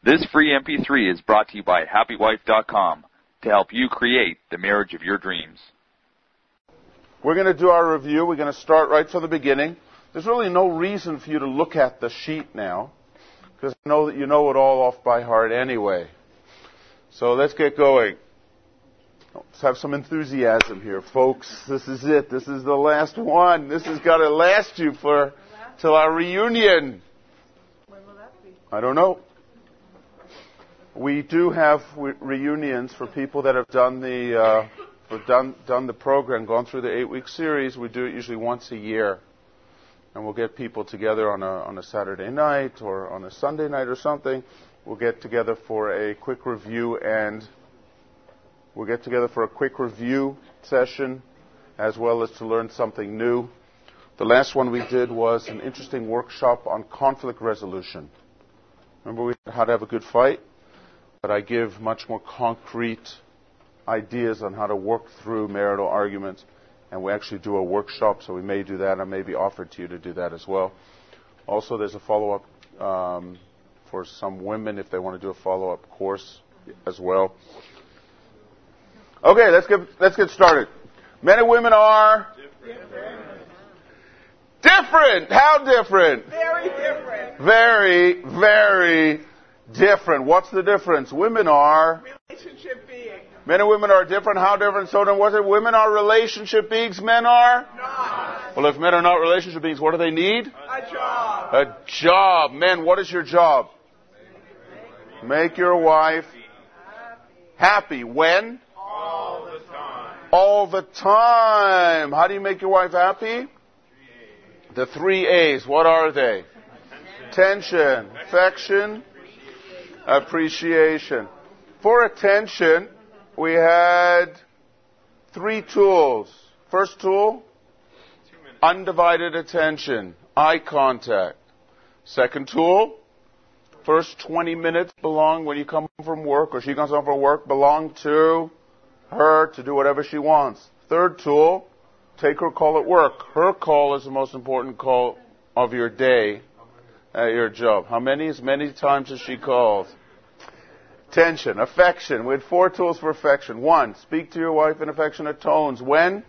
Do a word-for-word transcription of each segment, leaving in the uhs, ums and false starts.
This free M P three is brought to you by happy wife dot com to help you create the marriage of your dreams. We're going to do our review. We're going to start right from the beginning. There's really no reason for you to look at the sheet now, because I know that you know it all off by heart anyway. So let's get going. Let's have some enthusiasm here, folks. This is it. This is the last one. This has got to last you for till our reunion. When will that be? I don't know. We do have re- reunions for people that have done the uh, for done done the program, gone through the eight-week series. We do it usually once a year, and we'll get people together on a on a Saturday night or on a Sunday night or something. We'll get together for a quick review and we'll get together for a quick review session, as well as to learn something new. The last one we did was an interesting workshop on conflict resolution. Remember we how to have a good fight? But I give much more concrete ideas on how to work through marital arguments. And we actually do a workshop, so we may do that. I may be offered to you to do that as well. Also, there's a follow-up um, for some women if they want to do a follow-up course as well. Okay, let's get let's get started. Men and women are Different. different. How different? Very different. Very, very different. What's the difference? Women are. Relationship being. Men and women are different. How different? So then what's it? Women are relationship beings. Men are? Not. Well, if men are not relationship beings, what do they need? A job. A job. Men, what is your job? Make your wife happy. When? All the time. All the time. How do you make your wife happy? The three A's. What are they? Attention, affection, appreciation. For attention, we had three tools. First tool, undivided attention, eye contact. Second tool, first twenty minutes belong when you come home from work or she comes home from work, belong to her to do whatever she wants. Third tool, take her call at work. Her call is the most important call of your day at your job. How many? As many times as she calls. Attention, affection. We had four tools for affection. One, speak to your wife in affectionate tones. When?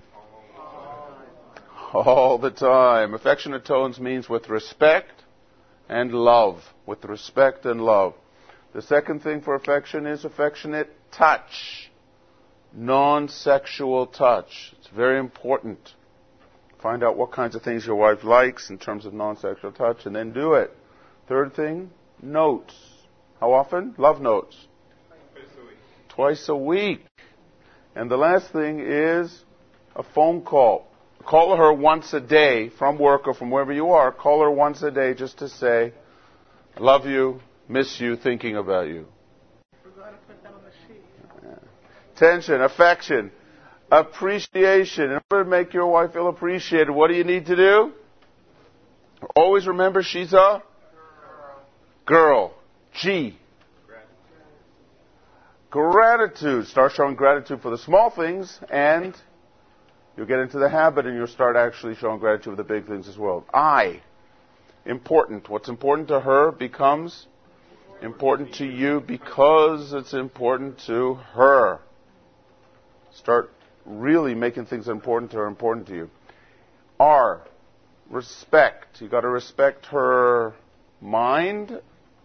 All the time. Affectionate tones means with respect and love. With respect and love. The second thing for affection is affectionate touch. Non-sexual touch. It's very important. Find out what kinds of things your wife likes in terms of non-sexual touch and then do it. Third thing, notes. How often? Love notes. Twice a week. Twice a week. And the last thing is a phone call. Call her once a day from work or from wherever you are. Call her once a day just to say, love you, miss you, thinking about you. Forgot to put that on the sheet. Yeah. Attention, affection, appreciation. In order to make your wife feel appreciated, what do you need to do? Always remember she's a girl. G. Gratitude. Start showing gratitude for the small things, and you'll get into the habit, and you'll start actually showing gratitude for the big things as well. I. Important. What's important to her becomes important to you because it's important to her. Start really making things important to her important to you. R. Respect. You got to respect her mind.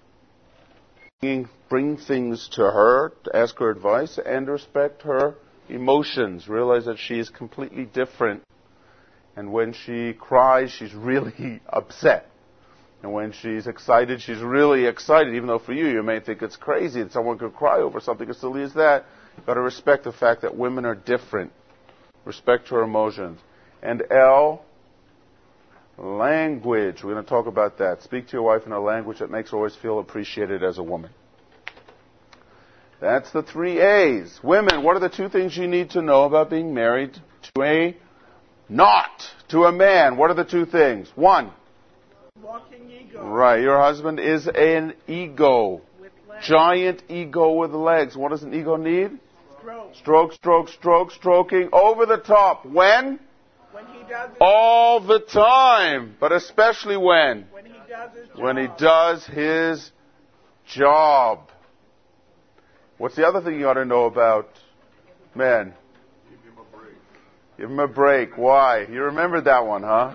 Bring things to her, to ask her advice, and respect her emotions. Realize that she is completely different. And when she cries, she's really upset. And when she's excited, she's really excited. Even though for you, you may think it's crazy and someone could cry over something as silly as that. You've got to respect the fact that women are different. Respect her emotions. And L, language. We're going to talk about that. Speak to your wife in a language that makes her always feel appreciated as a woman. That's the three A's. Women, what are the two things you need to know about being married to a not to a man? What are the two things? One. Walking ego. Right. Your husband is an ego. With legs. Giant ego with legs. What does an ego need? Stroke. Stroke, stroke, stroke, stroking. Over the top. When? When he does his, All the time. But especially when? when he does his job. When he does his job. What's the other thing you ought to know about men? Give him a break. Give him a break. Why? You remembered that one, huh?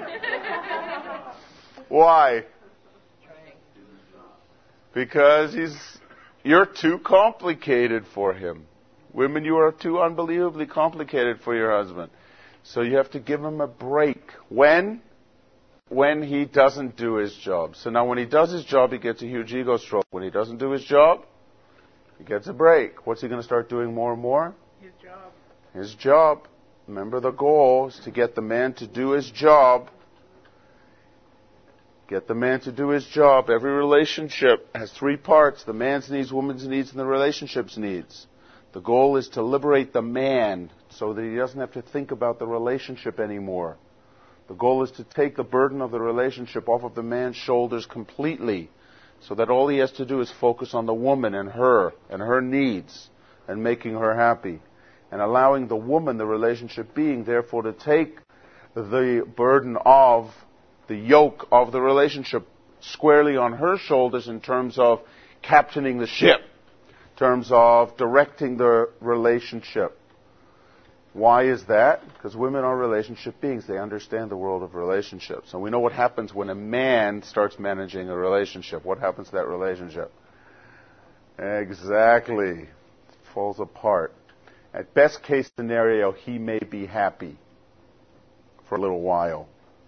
Why? Because he's, you're too complicated for him. Women, you are too unbelievably complicated for your husband. So you have to give him a break. When? When he doesn't do his job. So now when he does his job, he gets a huge ego stroke. When he doesn't do his job, he gets a break. What's he going to start doing more and more? His job. His job. Remember, the goal is to get the man to do his job. Get the man to do his job. Every relationship has three parts: the man's needs, woman's needs, and the relationship's needs. The goal is to liberate the man so that he doesn't have to think about the relationship anymore. The goal is to take the burden of the relationship off of the man's shoulders completely, so that all he has to do is focus on the woman and her and her needs and making her happy. And allowing the woman, the relationship being, therefore, to take the burden of the yoke of the relationship squarely on her shoulders in terms of captaining the ship, in terms of directing the relationship. Why is that? Because women are relationship beings. They understand the world of relationships. And we know what happens when a man starts managing a relationship. What happens to that relationship? Exactly. It falls apart. At best case scenario, he may be happy for a little while.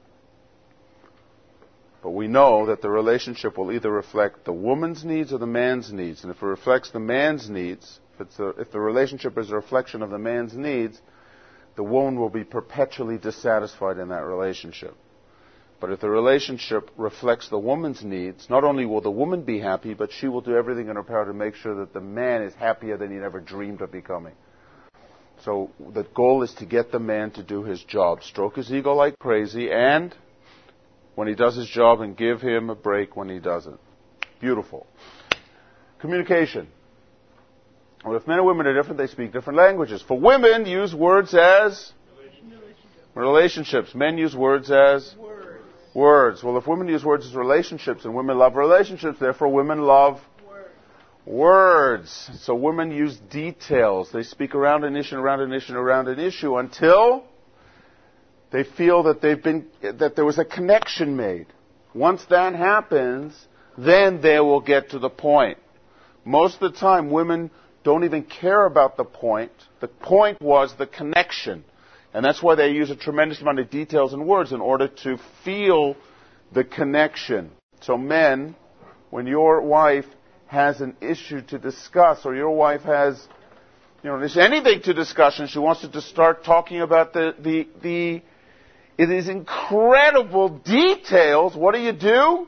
But we know that the relationship will either reflect the woman's needs or the man's needs. And if it reflects the man's needs, if, it's a, if the relationship is a reflection of the man's needs, the woman will be perpetually dissatisfied in that relationship. But if the relationship reflects the woman's needs, not only will the woman be happy, but she will do everything in her power to make sure that the man is happier than he ever dreamed of becoming. So the goal is to get the man to do his job, stroke his ego like crazy, and when he does his job, and give him a break when he doesn't. Beautiful. Communication. Well, if men and women are different, they speak different languages. For women, use words as relationships. relationships. Men use words as words. words. Well, if women use words as relationships, and women love relationships, therefore women love Words. words. So women use details. They speak around an issue, around an issue, around an issue until they feel that they've been that there was a connection made. Once that happens, then they will get to the point. Most of the time, women don't even care about the point. The point was the connection. And that's why they use a tremendous amount of details and words in order to feel the connection. So men, when your wife has an issue to discuss, or your wife has, you know, there's anything to discuss, and she wants to just start talking about the, the, the, it is incredible details, what do you do?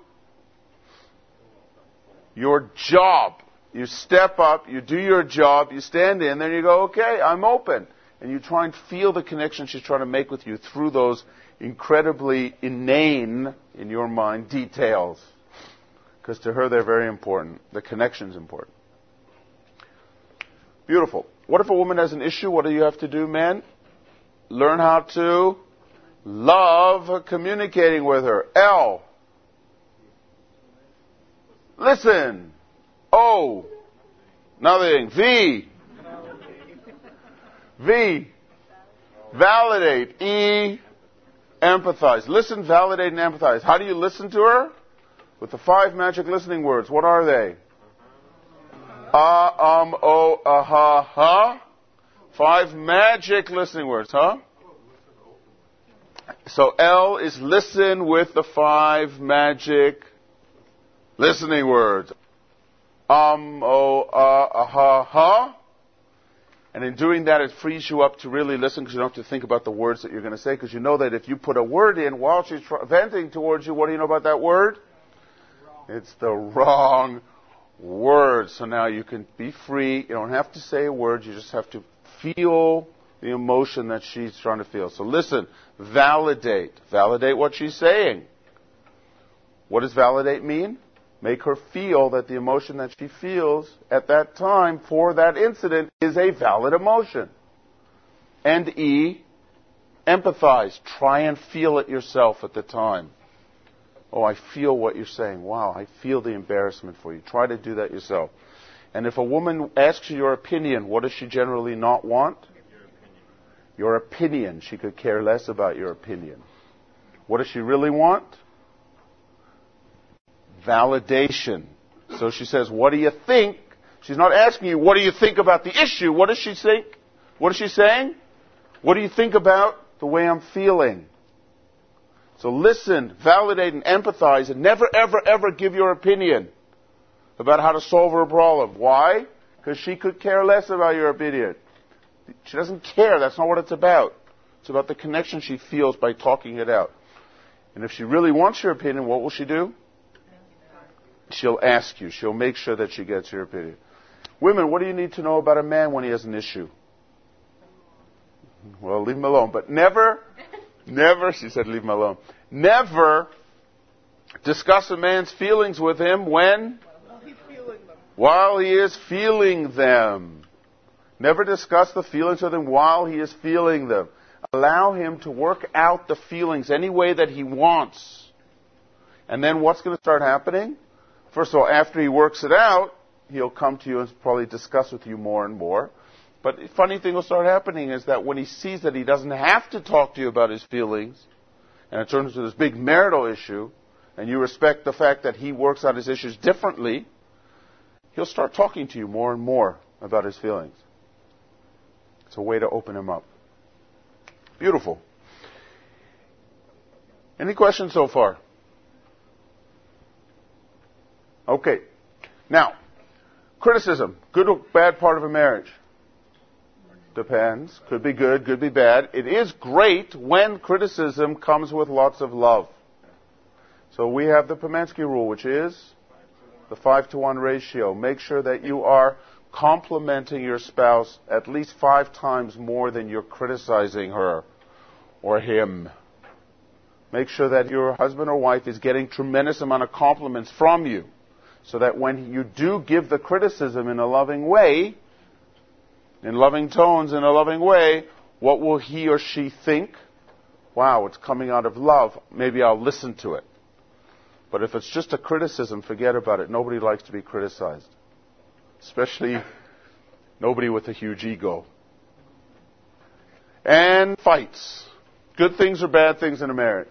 Your job. You step up, you do your job, you stand in, then you go, okay, I'm open. And you try and feel the connection she's trying to make with you through those incredibly inane, in your mind, details. Because to her, they're very important. The connection's important. Beautiful. What if a woman has an issue? What do you have to do, men? Learn how to love communicating with her. L. Listen. O. Nothing. V. V. Validate. E. Empathize. Listen, validate, and empathize. How do you listen to her? With the five magic listening words. What are they? Ah, um, oh, aha, ha. Five magic listening words, huh? So L is listen with the five magic listening words. Um, oh, ah, aha, ha. And in doing that, it frees you up to really listen because you don't have to think about the words that you're going to say, because you know that if you put a word in while she's venting towards you, what do you know about that word? Wrong. It's the wrong word. So now you can be free. You don't have to say a word. You just have to feel the emotion that she's trying to feel. So listen, validate. Validate what she's saying. What does validate mean? Make her feel that the emotion that she feels at that time for that incident is a valid emotion. And E, empathize. Try and feel it yourself at the time. Oh, I feel what you're saying. Wow, I feel the embarrassment for you. Try to do that yourself. And if a woman asks you your opinion, what does she generally not want? Your opinion. She could care less about your opinion. What does she really want? Validation. So she says, what do you think? She's not asking you, what do you think about the issue? What does she think? What is she saying? What do you think about the way I'm feeling? So listen, validate, and empathize, and never, ever, ever give your opinion about how to solve her problem. Why? Because she could care less about your opinion. She doesn't care. That's not what it's about. It's about the connection she feels by talking it out. And if she really wants your opinion, what will she do? She'll ask you. She'll make sure that she gets your opinion. Women, what do you need to know about a man when he has an issue? Well, leave him alone. But never, never, she said leave him alone. Never discuss a man's feelings with him when? While he's feeling them. While he is feeling them. Never discuss the feelings with him while he is feeling them. Allow him to work out the feelings any way that he wants. And then what's going to start happening? First of all, after he works it out, he'll come to you and probably discuss with you more and more. But the funny thing will start happening is that when he sees that he doesn't have to talk to you about his feelings, and it turns into this big marital issue, and you respect the fact that he works out his issues differently, he'll start talking to you more and more about his feelings. It's a way to open him up. Beautiful. Any questions so far? Okay. Now, criticism. Good or bad part of a marriage? Depends. Could be good, could be bad. It is great when criticism comes with lots of love. So we have the Pomansky rule, which is the five to one ratio. Make sure that you are complimenting your spouse at least five times more than you're criticizing her or him. Make sure that your husband or wife is getting tremendous amount of compliments from you, so that when you do give the criticism in a loving way, in loving tones, in a loving way, what will he or she think? Wow, it's coming out of love. Maybe I'll listen to it. But if it's just a criticism, forget about it. Nobody likes to be criticized. Especially nobody with a huge ego. And fights. Good things or bad things in a marriage?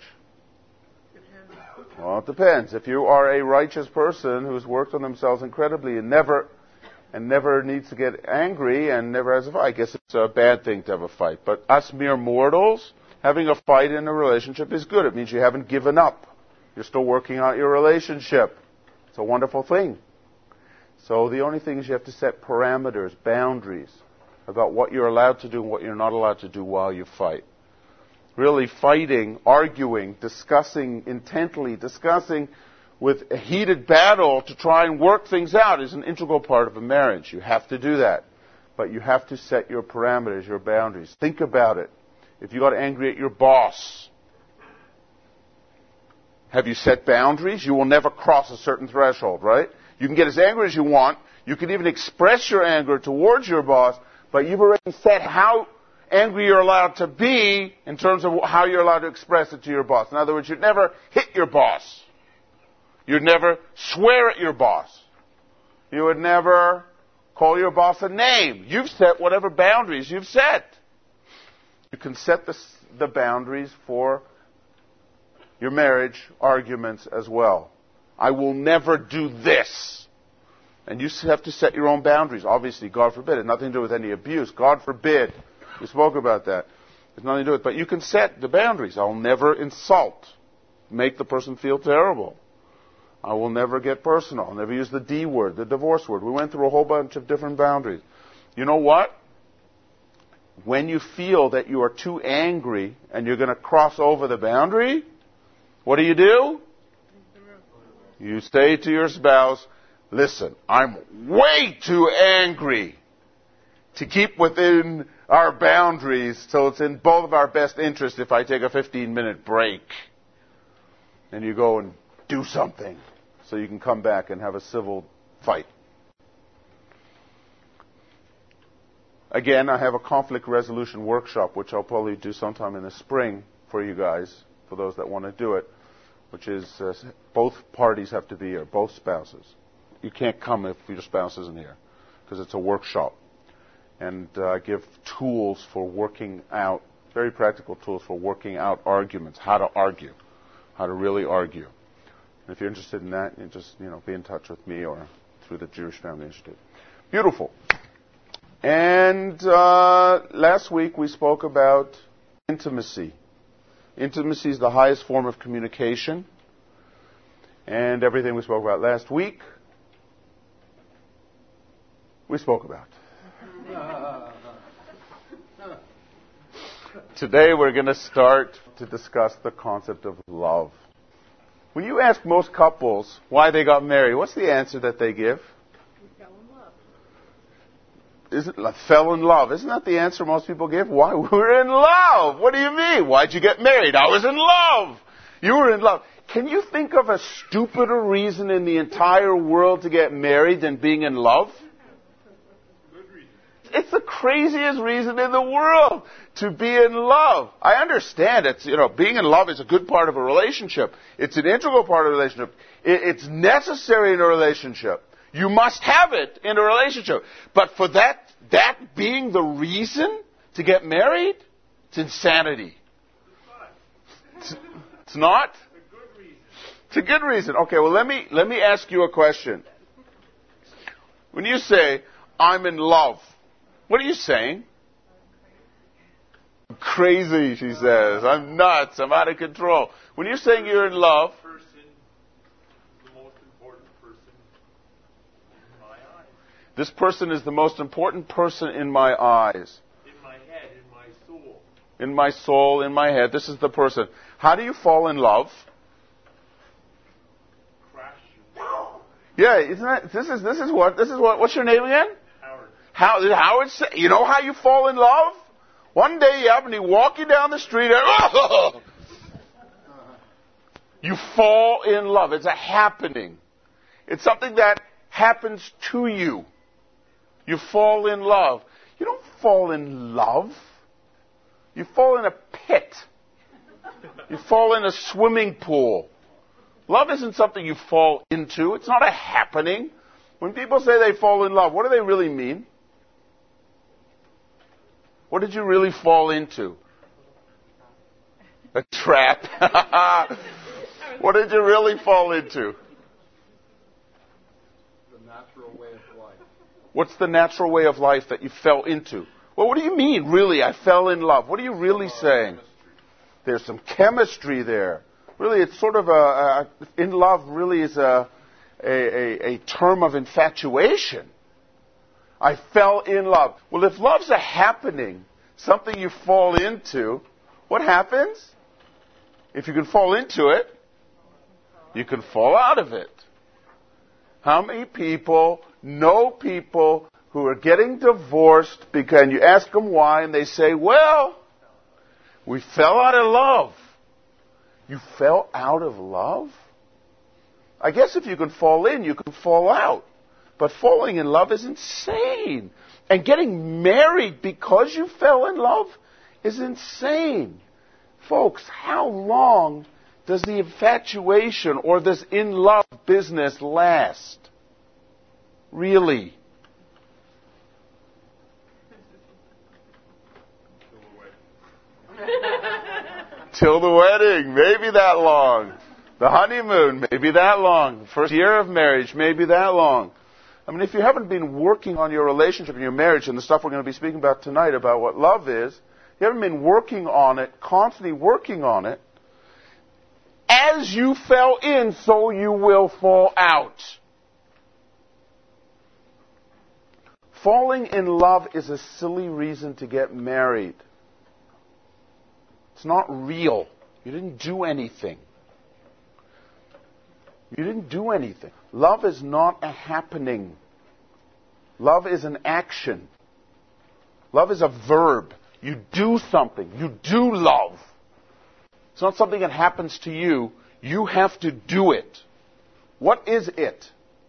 Well, it depends. If you are a righteous person who's worked on themselves incredibly and never and never needs to get angry and never has a fight, I guess it's a bad thing to have a fight. But us mere mortals, having a fight in a relationship is good. It means you haven't given up. You're still working out your relationship. It's a wonderful thing. So the only thing is you have to set parameters, boundaries about what you're allowed to do and what you're not allowed to do while you fight. Really fighting, arguing, discussing intently, discussing with a heated battle to try and work things out is an integral part of a marriage. You have to do that. But you have to set your parameters, your boundaries. Think about it. If you got angry at your boss, have you set boundaries? You will never cross a certain threshold, right? You can get as angry as you want. You can even express your anger towards your boss, but you've already set how angry you're allowed to be in terms of how you're allowed to express it to your boss. In other words, you'd never hit your boss. You'd never swear at your boss. You would never call your boss a name. You've set whatever boundaries you've set. You can set the, the boundaries for your marriage arguments as well. I will never do this. And you have to set your own boundaries. Obviously, God forbid. It has nothing to do with any abuse. God forbid. We spoke about that. There's nothing to do with it. But you can set the boundaries. I'll never insult. Make the person feel terrible. I will never get personal. I'll never use the D word, the divorce word. We went through a whole bunch of different boundaries. You know what? When you feel that you are too angry and you're going to cross over the boundary, what do you do? You say to your spouse, listen, I'm way too angry to keep within our boundaries, so it's in both of our best interests if I take a fifteen-minute break. And you go and do something so you can come back and have a civil fight. Again, I have a conflict resolution workshop, which I'll probably do sometime in the spring for you guys, for those that want to do it. which is uh, both parties have to be here, both spouses. You can't come if your spouse isn't here, because it's a workshop. And uh, I give tools for working out, very practical tools for working out arguments, how to argue, how to really argue. And if you're interested in that, you just, you know, be in touch with me or through the Jewish Family Institute. Beautiful. And uh, last week we spoke about intimacy. Intimacy is the highest form of communication. And everything we spoke about last week, we spoke about. Today we're going to start to discuss the concept of love. When you ask most couples why they got married, what's the answer that they give? We fell in love. Isn't like, fell in love? Isn't that the answer most people give? Why? We're in love. What do you mean? Why'd you get married? I was in love. You were in love. Can you think of a stupider reason in the entire world to get married than being in love? It's the craziest reason in the world to be in love. I understand it's, you know, being in love is a good part of a relationship. It's an integral part of a relationship. It, it's necessary in a relationship. You must have it in a relationship. But for that, that being the reason to get married, it's insanity. It's, it's not? It's a good reason. Okay, well, let me, let me ask you a question. When you say, I'm in love, what are you saying? I'm crazy, she says. I'm nuts. I'm out of control. When you're saying you're in love, person, the most important person in my eyes. This person is the most important person in my eyes. In my head, in my soul. In my soul, in my head. This is the person. How do you fall in love? Crash. Yeah, isn't that, this is this is what this is what what's your name again? How, Howard, you know how you fall in love? One day you happen to be walking down the street and oh! You fall in love. It's a happening. It's something that happens to you. You fall in love. You don't fall in love. You fall in a pit. You fall in a swimming pool. Love isn't something you fall into. It's not a happening. When people say they fall in love, what do they really mean? What did you really fall into? A trap. What did you really fall into? The natural way of life. What's the natural way of life that you fell into? Well, what do you mean, really, I fell in love? What are you really saying? There's some chemistry there. Really, it's sort of a, a in love really is a, a, a, a term of infatuation. I fell in love. Well, if love's a happening, something you fall into, what happens? If you can fall into it, you can fall out of it. How many people know people who are getting divorced because and you ask them why and they say, well, we fell out of love. You fell out of love? I guess if you can fall in, you can fall out. But falling in love is insane. And getting married because you fell in love is insane. Folks, how long does the infatuation or this in love business last? Really? Till the wedding. Maybe that long. The honeymoon, maybe that long. The first year of marriage, maybe that long. I mean, if you haven't been working on your relationship and your marriage and the stuff we're going to be speaking about tonight about what love is, you haven't been working on it, constantly working on it, as you fell in, so you will fall out. Falling in love is a silly reason to get married. It's not real. You didn't do anything. You didn't do anything. Love is not a happening. Love is an action. Love is a verb. You do something. You do love. It's not something that happens to you. You have to do it. What is it?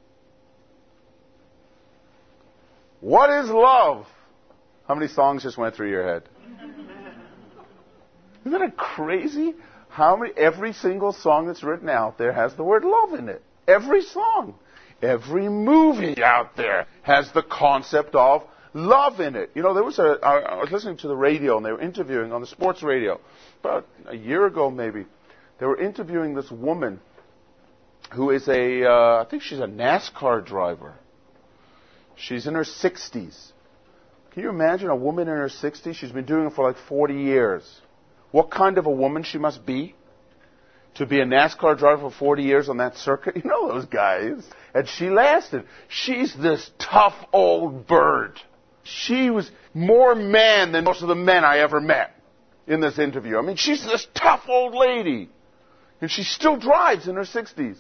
What is love? How many songs just went through your head? Isn't that crazy? How many? Every single song that's written out there has the word love in it. Every song. Every movie out there has the concept of love in it. You know, there was a, I, I was listening to the radio and they were interviewing on the sports radio about a year ago maybe. They were interviewing this woman who is a, uh, I think she's a NASCAR driver. She's in her sixties. Can you imagine a woman in her sixties? She's been doing it for like forty years. What kind of a woman she must be to be a NASCAR driver for forty years on that circuit? You know those guys. And she lasted. She's this tough old bird. She was more man than most of the men I ever met in this interview. I mean, she's this tough old lady. And she still drives in her sixties.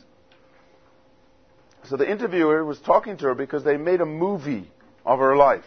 So the interviewer was talking to her because they made a movie of her life.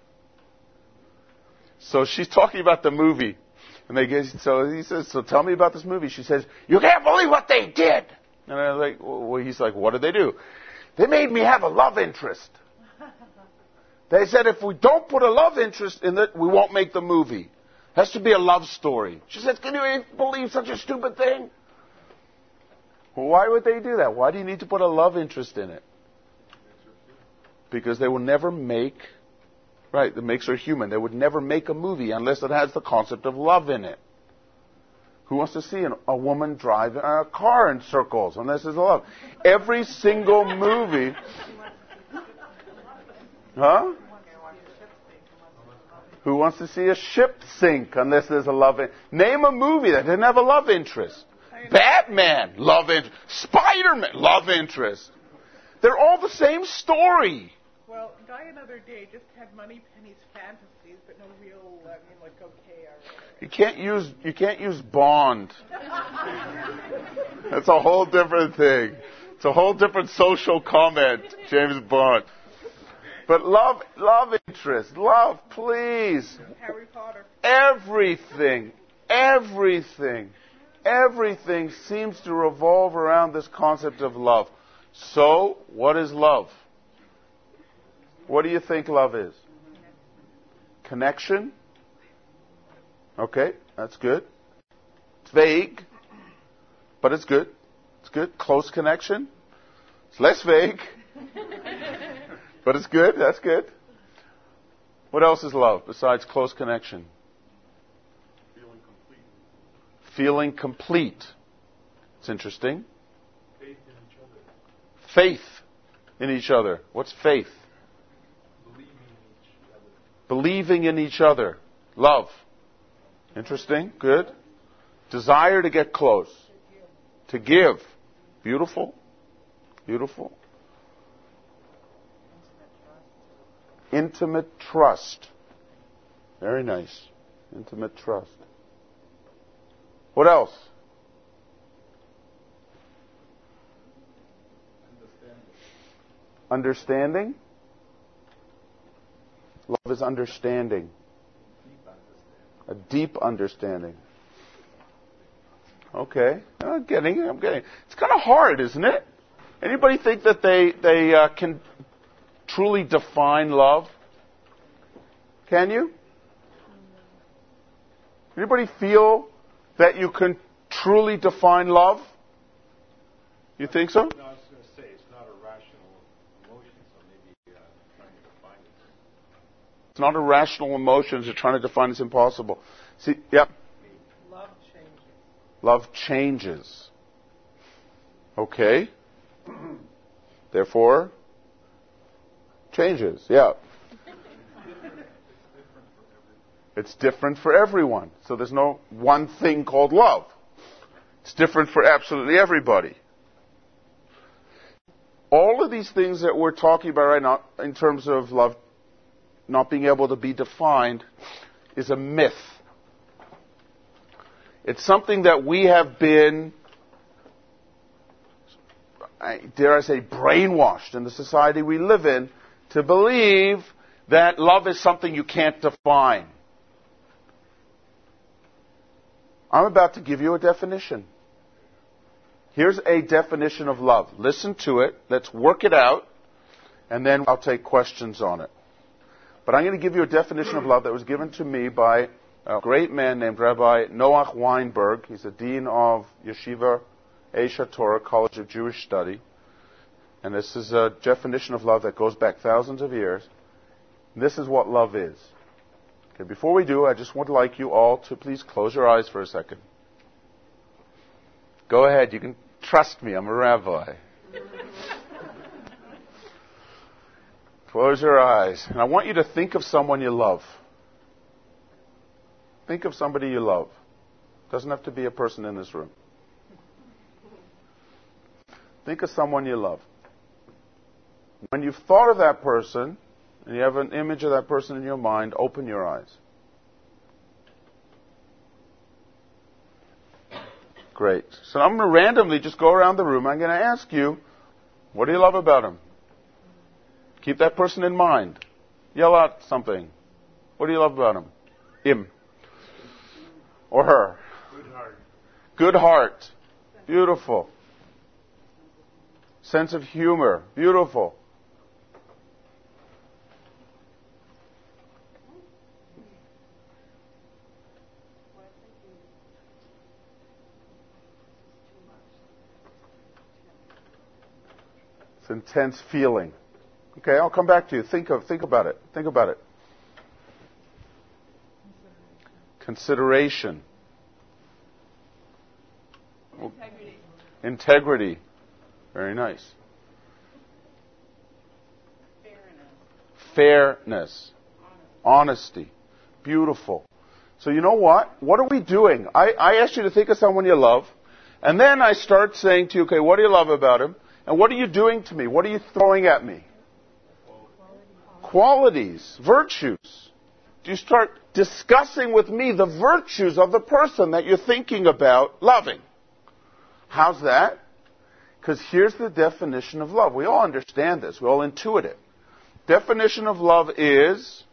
So she's talking about the movie. And they get, so he says, so tell me about this movie. She says, you can't believe what they did. And I was like, well, he's like, what did they do? They made me have a love interest. They said if we don't put a love interest in it, we won't make the movie. It has to be a love story. She says, can you believe such a stupid thing? Well, why would they do that? Why do you need to put a love interest in it? Because they will never make, right, that makes her human. They would never make a movie unless it has the concept of love in it. Who wants to see an, a woman drive a car in circles unless there's love? Every single movie. Huh? Who wants to see a ship sink unless there's a love interest? Name a movie that didn't have a love interest. Batman, love interest. Spider-Man, love interest. They're all the same story. Well, Die Another Day just had Moneypenny's fantasies, but no real, I mean, like, okay, all right. You can't use you can't use Bond. That's a whole different thing. It's a whole different social comment, James Bond. But love, love interest, love, please. Harry Potter. Everything, everything, everything seems to revolve around this concept of love. So, what is love? What do you think love is? Connection? Okay, that's good. It's vague, but it's good. It's good. Close connection. It's less vague, but it's good. That's good. What else is love besides close connection? Feeling complete. Feeling complete. It's interesting. Faith in each other. Faith in each other. What's faith? Believing in each other. Believing in each other. Love. Interesting. Good. Desire to get close. To give. Beautiful. Beautiful. Intimate trust. Very nice. Intimate trust. What else? Understanding. Understanding? Love is understanding. A deep understanding. Okay. I'm getting it. I'm getting it. It's kind of hard, isn't it? Anybody think that they, they uh, can truly define love? Can you? Anybody feel that you can truly define love? You think so? No, I was going to say it's not a rational emotion, so maybe uh, trying to define it. It's not a rational emotion, so trying to define it's impossible. See, yep. Love changes. Love changes. Okay. Therefore, changes. Yeah. It's different for everyone. So there's no one thing called love. It's different for absolutely everybody. All of these things that we're talking about right now in terms of love not being able to be defined is a myth. It's something that we have been, dare I say, brainwashed in the society we live in to believe that love is something you can't define. I'm about to give you a definition. Here's a definition of love. Listen to it. Let's work it out. And then I'll take questions on it. But I'm going to give you a definition of love that was given to me by a great man named Rabbi Noach Weinberg. He's the dean of Yeshiva Aish Torah College of Jewish Study. And this is a definition of love that goes back thousands of years. This is what love is. Okay, before we do, I just would like you all to please close your eyes for a second. Go ahead. You can trust me. I'm a rabbi. Close your eyes. And I want you to think of someone you love. Think of somebody you love. Doesn't have to be a person in this room. Think of someone you love. When you've thought of that person, and you have an image of that person in your mind, open your eyes. Great. So I'm going to randomly just go around the room. I'm going to ask you, what do you love about him? Keep that person in mind. Yell out something. What do you love about him? Him. Or her. Good heart. Good heart. Beautiful. Sense of humor. Beautiful. It's intense feeling. Okay, I'll come back to you. Think of, think about it. Think about it. Consideration. Integrity. Integrity. Very nice. Fairness. Fairness. Honesty. Beautiful. So you know what? What are we doing? I, I asked you to think of someone you love, and then I start saying to you, okay, what do you love about him? And what are you doing to me? What are you throwing at me? Qualities, virtues. Do you start discussing with me the virtues of the person that you're thinking about loving? How's that? Because here's the definition of love. We all understand this. We all intuit it. Definition of love is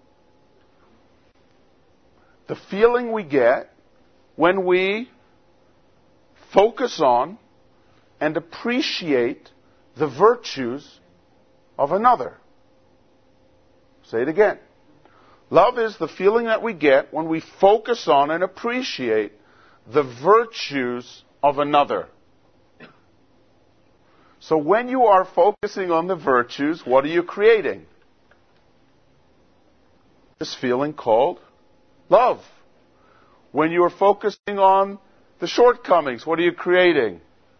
the feeling we get when we focus on and appreciate the virtues of another. Say it again. Love is the feeling that we get when we focus on and appreciate the virtues of another. So when you are focusing on the virtues, what are you creating? This feeling called love. When you are focusing on the shortcomings, what are you creating?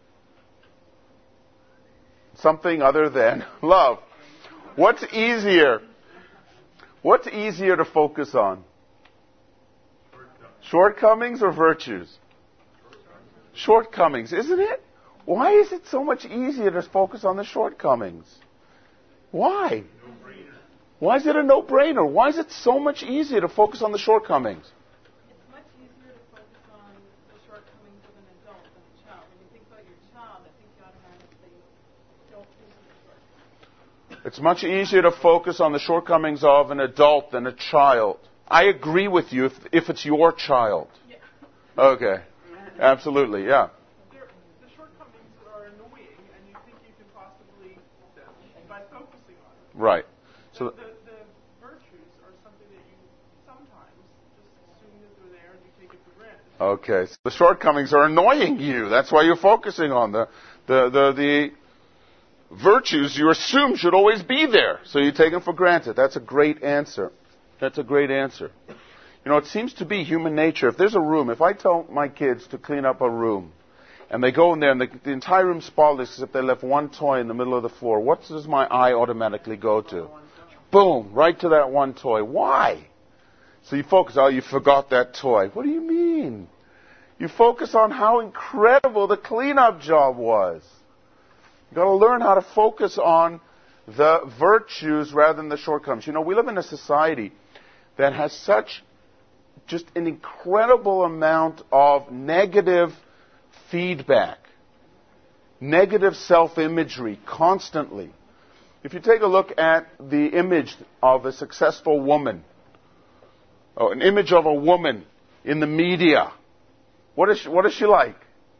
Something other than love. What's easier? What's easier to focus on? Shortcomings or virtues? Shortcomings, isn't it? Why is it so much easier to focus on the shortcomings? Why? Why is it a no-brainer? Why is it so much easier to focus on the shortcomings? It's much easier to focus on the shortcomings of an adult than a child. When you think about your child, I think you automatically don't think of the shortcomings. It's much easier to focus on the shortcomings of an adult than a child. I agree with you if, if it's your child. Yeah. Okay. Absolutely, yeah. They're, the shortcomings are annoying, and you think you can possibly, by focusing on it. Right. So The, the, the virtues are something that you sometimes just assume that they're there and you take it for granted. Okay. So the shortcomings are annoying you. That's why you're focusing on the the the, the virtues you assume should always be there. So you take them for granted. That's a great answer. That's a great answer. You know, it seems to be human nature. If there's a room, if I tell my kids to clean up a room, and they go in there and the, the entire room's spotless except they left one toy in the middle of the floor, what does my eye automatically go to? Boom, right to that one toy. Why? So you focus, oh, you forgot that toy. What do you mean? You focus on how incredible the cleanup job was. You've got to learn how to focus on the virtues rather than the shortcomings. You know, we live in a society that has such just an incredible amount of negative feedback, negative self-imagery constantly. If you take a look at the image of a successful woman, or an image of a woman in the media, what is she, what is she like?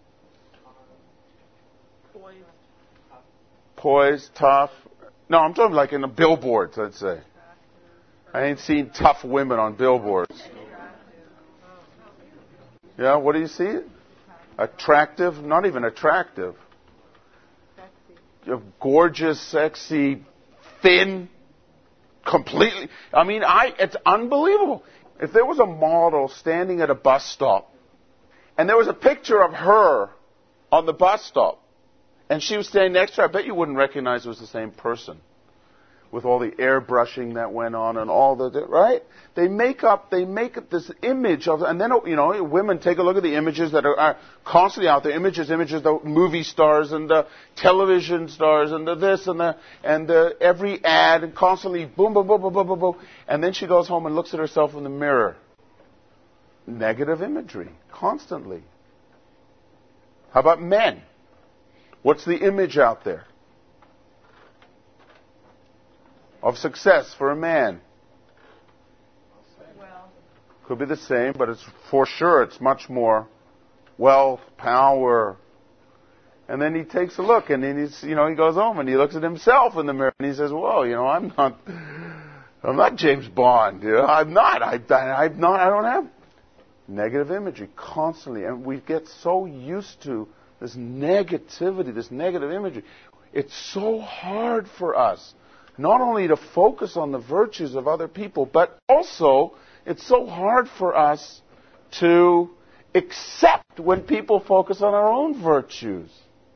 Poised. Poised, tough. No, I'm talking like in the billboards, let's say. I ain't seen tough women on billboards. Yeah, what do you see? Attractive, not even attractive. Sexy. You're gorgeous, sexy, thin, completely. I mean, I it's unbelievable. If there was a model standing at a bus stop, and there was a picture of her on the bus stop, and she was standing next to her, I bet you wouldn't recognize it was the same person. With all the airbrushing that went on and all the, right? They make up, they make up this image of, and then, you know, women take a look at the images that are, are constantly out there. Images, images, the movie stars and the television stars and the this and the, and the every ad and constantly boom, boom, boom, boom, boom, boom, boom. And then she goes home and looks at herself in the mirror. Negative imagery, constantly. How about men? What's the image out there of success for a man? Well, Could be the same, but it's for sure it's much more wealth, power. And then he takes a look, and then he's, you know, he goes home and he looks at himself in the mirror and he says, "Whoa, you know, I'm not, I'm not James Bond. You know, I'm not. I, I, I'm not. I don't have negative imagery constantly." And we get so used to this negativity, this negative imagery. It's so hard for us not only to focus on the virtues of other people, but also it's so hard for us to accept when people focus on our own virtues.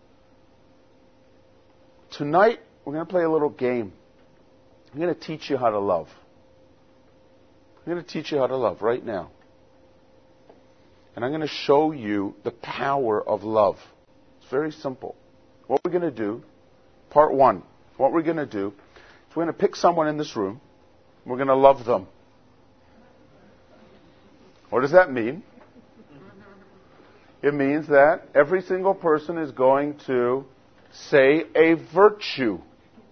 Tonight, we're going to play a little game. I'm going to teach you how to love. I'm going to teach you how to love right now. And I'm going to show you the power of love. It's very simple. What we're going to do, part one, what we're going to do is we're going to pick someone in this room. We're going to love them. What does that mean? It means that every single person is going to say a virtue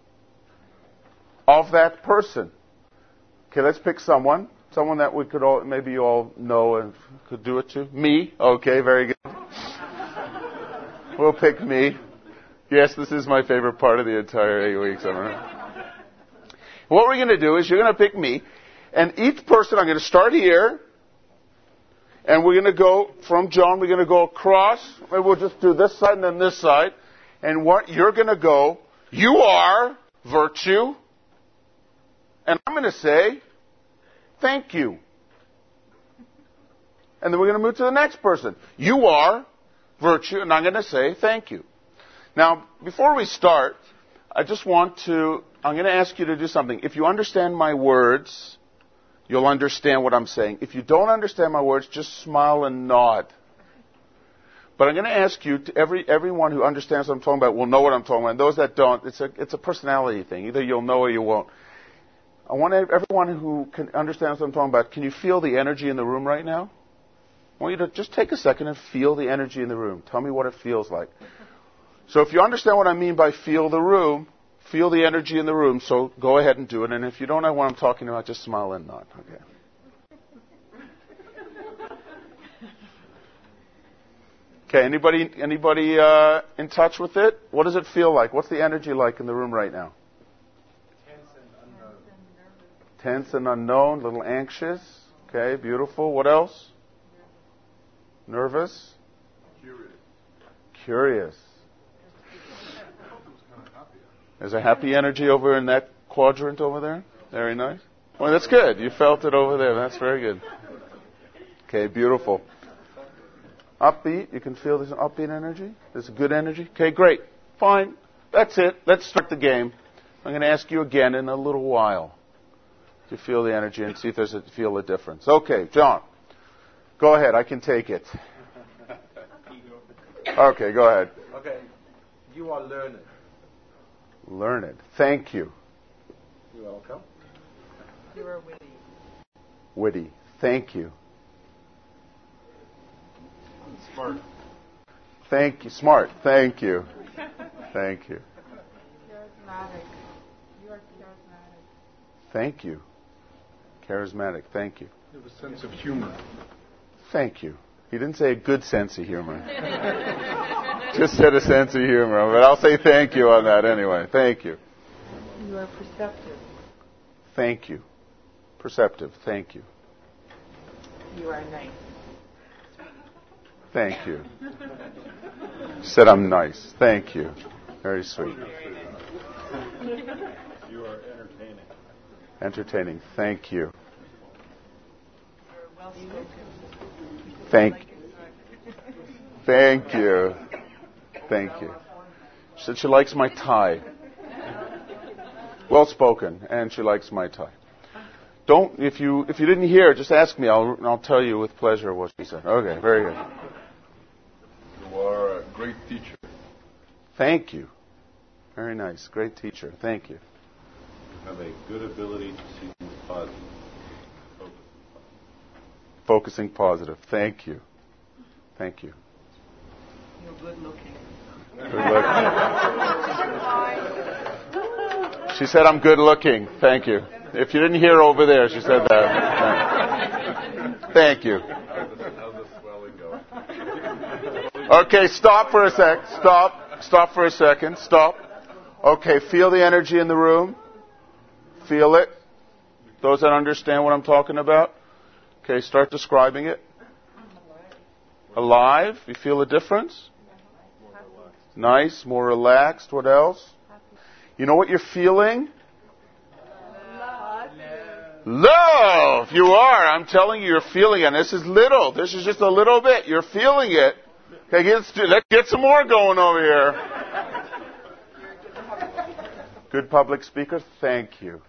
of that person. Okay, let's pick someone. Someone that we could all, maybe you all know and could do it to. Me. Okay, very good. We'll pick me. Yes, this is my favorite part of the entire eight weeks. I don't know. What we're going to do is you're going to pick me, and each person, I'm going to start here, and we're going to go from John, we're going to go across, and we'll just do this side and then this side, and what you're going to go, you are virtue, and I'm going to say, thank you. And then we're going to move to the next person. You are virtue, and I'm going to say thank you. Now, before we start, I just want to, I'm going to ask you to do something. If you understand my words, you'll understand what I'm saying. If you don't understand my words, just smile and nod. But I'm going to ask you, to every everyone who understands what I'm talking about will know what I'm talking about. And those that don't, it's a it's a personality thing. Either you'll know or you won't. I want everyone who can understand what I'm talking about. Can you feel the energy in the room right now? I want you to just take a second and feel the energy in the room. Tell me what it feels like. So if you understand what I mean by feel the room, feel the energy in the room, so go ahead and do it. And if you don't know what I'm talking about, just smile and nod. Okay. Okay, anybody anybody uh, in touch with it? What does it feel like? What's the energy like in the room right now? Tense and unknown. Tense and unknown, a little anxious. Okay, beautiful. What else? Nervous? Curious. Curious. There's a happy energy over in that quadrant over there. Very nice. Well, that's good. You felt it over there. That's very good. Okay, beautiful. Upbeat. You can feel there's an upbeat energy. There's a good energy. Okay, great. Fine. That's it. Let's start the game. I'm going to ask you again in a little while to feel the energy and see if there's a feel a difference. Okay, John. Go ahead. I can take it. Okay, go ahead. Okay. You are learned. Learned. Thank you. You're welcome. you are witty. Witty. Thank you. Smart. Thank you. Smart. Thank you. Thank you. Charismatic. You are charismatic. Thank you. Charismatic. Thank you. You have a sense of humor. Thank you. He didn't say a good sense of humor. Just said a sense of humor. But I'll say thank you on that anyway. Thank you. You are perceptive. Thank you. Perceptive. Thank you. You are nice. Thank you. She said I'm nice. Thank you. Very sweet. You are entertaining. Entertaining. Thank you. You're well spoken. Thank Thank you. Thank you. She said she likes my tie. Well spoken, and she likes my tie. Don't if you if you didn't hear, just ask me. I'll I'll tell you with pleasure what she said. Okay, very good. You are a great teacher. Thank you. Very nice. Great teacher. Thank you. You have a good ability to see things positive. Focus. Focusing positive. Thank you. Thank you. You're good looking. Good looking. She said I'm good looking. Thank you. If you didn't hear over there, she said that. Thank you. How's the swelling going? Okay, stop for a sec. Stop. Stop for a second. Stop. Okay, feel the energy in the room. Feel it. Those that understand what I'm talking about. Okay, start describing it. Alive. You feel a difference? Nice. More relaxed. What else? You know what you're feeling? Love. You are. I'm telling you, you're feeling it. And this is little. This is just a little bit. You're feeling it. Okay, let's, do, let's get some more going over here. Good public speaker. Thank you.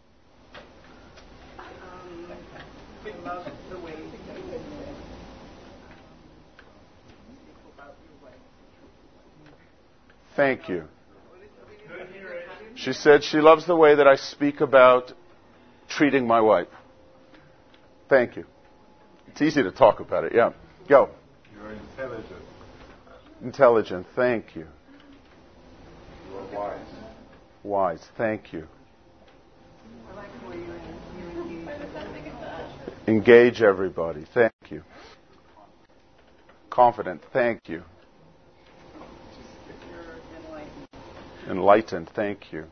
Thank you. She said she loves the way that I speak about treating my wife. Thank you. It's easy to talk about it. Yeah. Go. You're intelligent. Intelligent. Thank you. You are wise. Wise. Thank you. I like the way you engage. Engage everybody. Thank you. Confident. Thank you. You're enlightened. Enlightened. Thank you.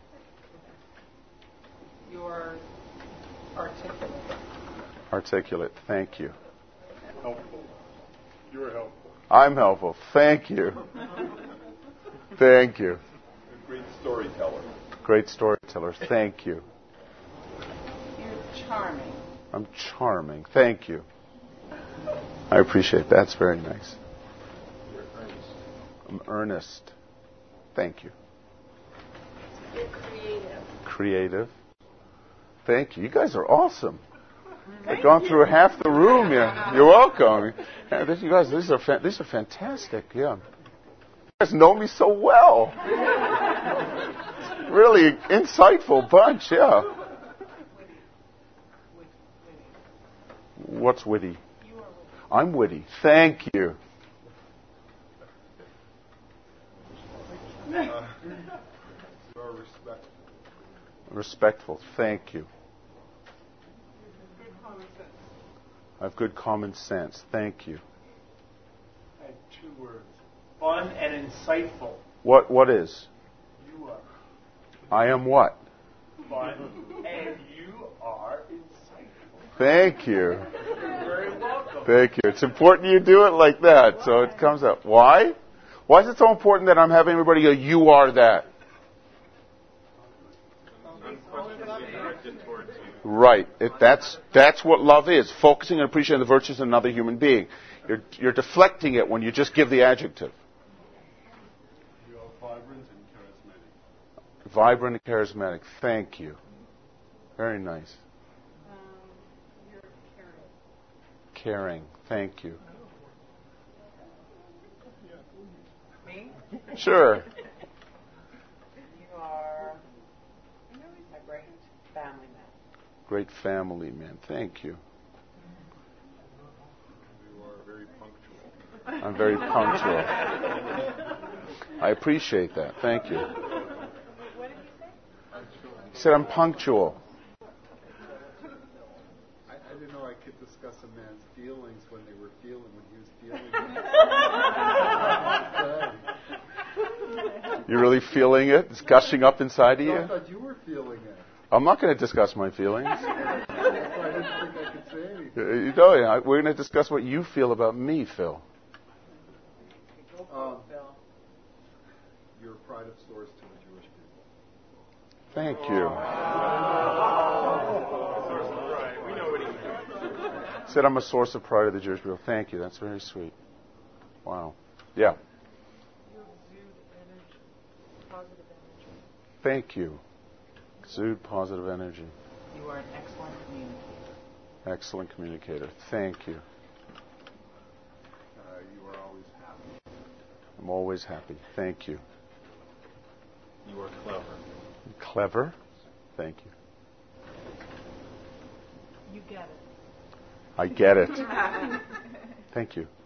You're articulate. Articulate. Thank you. Helpful. You are helpful. I'm helpful. Thank you. Thank you. A great storyteller. Great storyteller. Thank you. You're charming. I'm charming. Thank you. I appreciate that. That's very nice. You're earnest. I'm earnest. Thank you. You're creative. Creative. Thank you. You guys are awesome. I've gone through half the room here. You're welcome. Yeah, this, you guys, these are fa- these are fantastic. Yeah, you guys know me so well. Really insightful bunch. Yeah. What's witty? I'm witty. Thank you. Uh, you are respectful. Respectful. Thank you. Good common sense. I have good common sense. Thank you. I have two words. Fun and insightful. What what is? You are I am what? fun and you are insightful. Thank you. You're very welcome. Thank you. It's important you do it like that, so it comes up. Why? Why is it so important that I'm having everybody go, you are that? Right. It, that's that's what love is. Focusing and appreciating the virtues of another human being. You're you're deflecting it when you just give the adjective. You are vibrant and charismatic. Vibrant and charismatic. Thank you. Very nice. Um, you're caring. Caring. Thank you. Me? Sure. You are a great family man. Great family man. Thank you. You are very punctual. I'm very punctual. I appreciate that. Thank you. What did you say? He said I'm punctual. I, I didn't know I could discuss a man's feelings when they were feeling when he was feeling. You're really feeling it? It's gushing up inside of No, I you? thought you were feeling it. I'm not going to discuss my feelings. That's why I didn't think I could say anything. You know, we're going to discuss what you feel about me, Phil. Um, you're a pride of source to the Jewish people. Thank you. Source of pride. We know what he means. Said I'm a source of pride of the Jewish people. Thank you. That's very sweet. Wow. Yeah. You exude energy, positive energy. Thank you. Exude positive energy. You are an excellent communicator. Excellent communicator. Thank you. Uh, you are always happy. I'm always happy. Thank you. You are clever. Clever. Thank you. You get it. I get it. Thank you.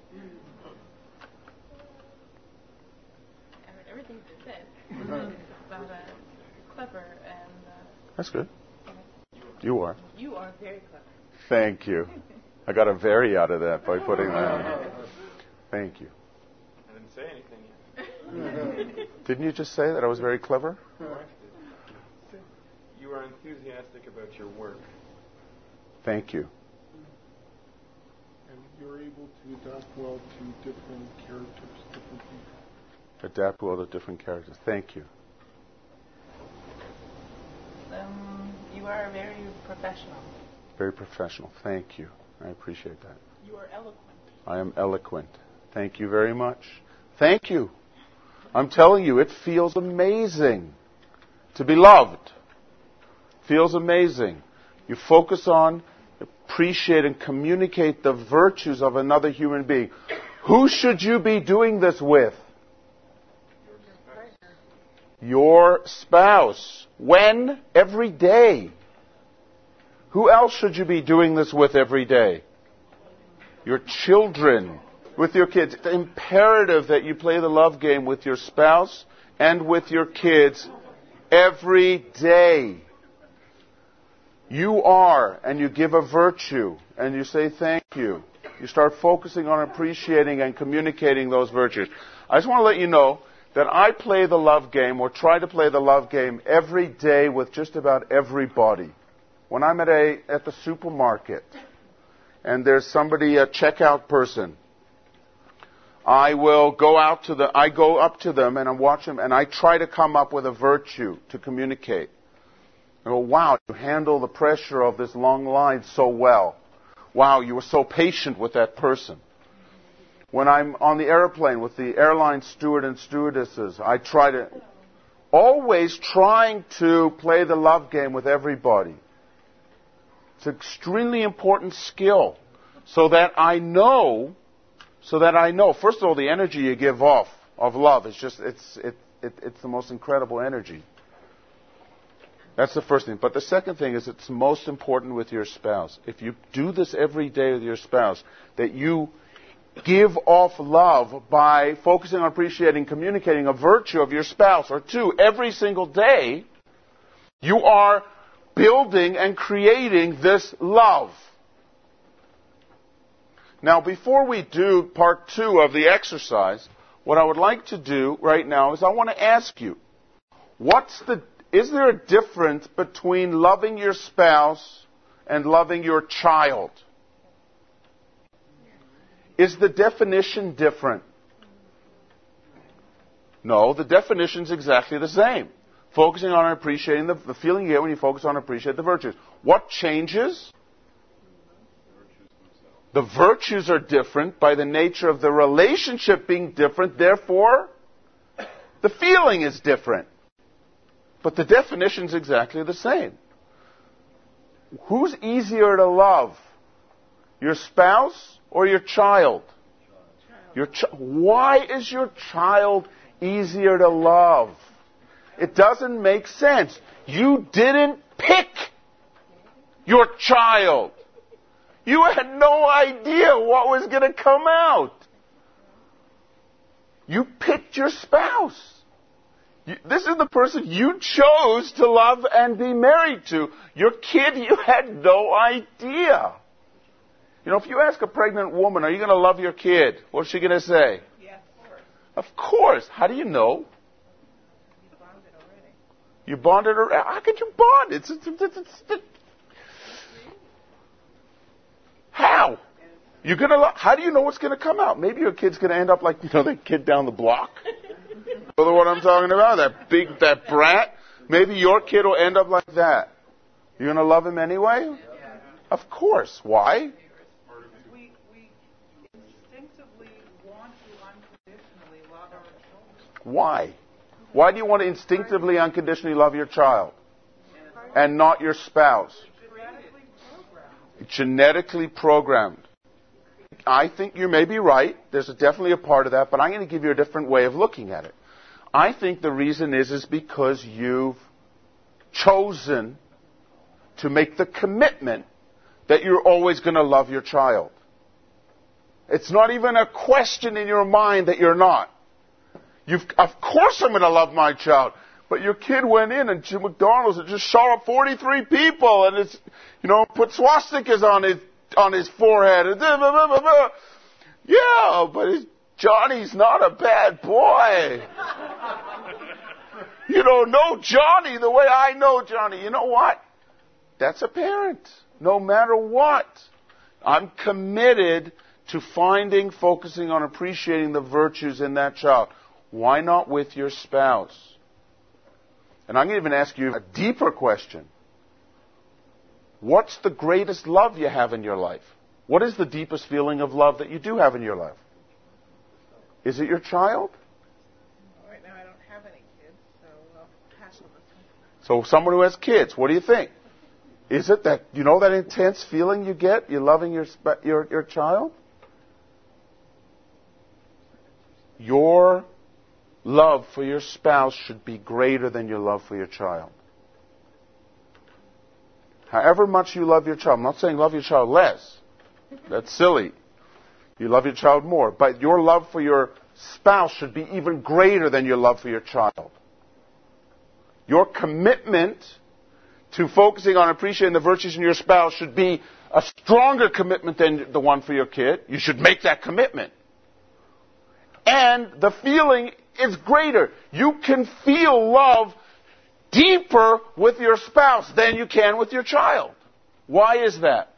Everything you said about uh, clever and uh, That's good. You are. you are very clever. Thank you. I got a very out of that by putting that. Thank you. I didn't say anything yet. Didn't you just say that I was very clever? You are enthusiastic about your work. Thank you. And you're able to adapt well to different characters, different people. Adapt well to different characters. Thank you. Um, you are very professional. Very professional. Thank you. I appreciate that. You are eloquent. I am eloquent. Thank you very much. Thank you. I'm telling you, it feels amazing to be loved. Feels amazing. You focus on, appreciate, and communicate the virtues of another human being. Who should you be doing this with? Your spouse. When? Every day. Who else should you be doing this with every day? Your children. With your kids. It's imperative that you play the love game with your spouse and with your kids every day. You are, and you give a virtue, and you say thank you. You start focusing on appreciating and communicating those virtues. I just want to let you know that I play the love game, or try to play the love game, every day with just about everybody. When I'm at a at the supermarket, and there's somebody, a checkout person, I will go out to the, I go up to them and I watch them, and I try to come up with a virtue to communicate. I go, wow, you handle the pressure of this long line so well. Wow, you were so patient with that person. When I'm on the airplane with the airline steward and stewardesses, I try to, always trying to play the love game with everybody. It's an extremely important skill, so that I know, so that I know, first of all, the energy you give off of love is just, it's, it, it, it's the most incredible energy. That's the first thing. But the second thing is it's most important with your spouse. If you do this every day with your spouse, that you give off love by focusing on appreciating, communicating a virtue of your spouse or two every single day, you are building and creating this love. Now, before we do part two of the exercise, what I would like to do right now is I want to ask you, what's the Is there a difference between loving your spouse and loving your child? Is the definition different? No, the definition's exactly the same. Focusing on appreciating the, the feeling you get when you focus on appreciating the virtues. What changes? The virtues are different by the nature of the relationship being different. Therefore, the feeling is different. But the definition's exactly the same. Who's easier to love? Your spouse or your child? Your ch- Why is your child easier to love? It doesn't make sense. You didn't pick your child. You had no idea what was going to come out. You picked your spouse. This is the person you chose to love and be married to. Your kid, you had no idea. You know, if you ask a pregnant woman, are you going to love your kid? What's she going to say? Yes, of course. Of course. How do you know? You bonded already. You bonded her. How could you bond? It's, it's, it's, it's, it's How? You're gonna. Lo- How do you know what's gonna come out? Maybe your kid's gonna end up like, you know, the kid down the block. You know what I'm talking about? That big, that brat. Maybe your kid will end up like that. You're gonna love him anyway? Yeah. Of course. Why? We, we instinctively want to unconditionally love our children. Why? Why do you want to instinctively, unconditionally love your child and not your spouse? Genetically programmed. Genetically programmed. I think you may be right. There's a, definitely a part of that, but I'm going to give you a different way of looking at it. I think the reason is is because you've chosen to make the commitment that you're always going to love your child. It's not even a question in your mind that you're not. You've, of course I'm going to love my child. But your kid went in and to McDonald's and just shot up forty-three people and it's, you know, put swastikas on his on his forehead. And blah, blah, blah, blah. Yeah, but his, Johnny's not a bad boy. You don't know Johnny the way I know Johnny. You know what? That's a parent. No matter what. I'm committed to finding, focusing on appreciating the virtues in that child. Why not with your spouse? And I'm going to even ask you a deeper question. What's the greatest love you have in your life? What is the deepest feeling of love that you do have in your life? Is it your child? Right now I don't have any kids, so I'll pass on this one. So someone who has kids, what do you think? Is it that, you know that intense feeling you get? You're loving your, your, your child? Your love for your spouse should be greater than your love for your child. However much you love your child, I'm not saying love your child less. That's silly. You love your child more. But your love for your spouse should be even greater than your love for your child. Your commitment to focusing on appreciating the virtues in your spouse should be a stronger commitment than the one for your kid. You should make that commitment. And the feeling is greater. You can feel love deeper with your spouse than you can with your child. Why is that?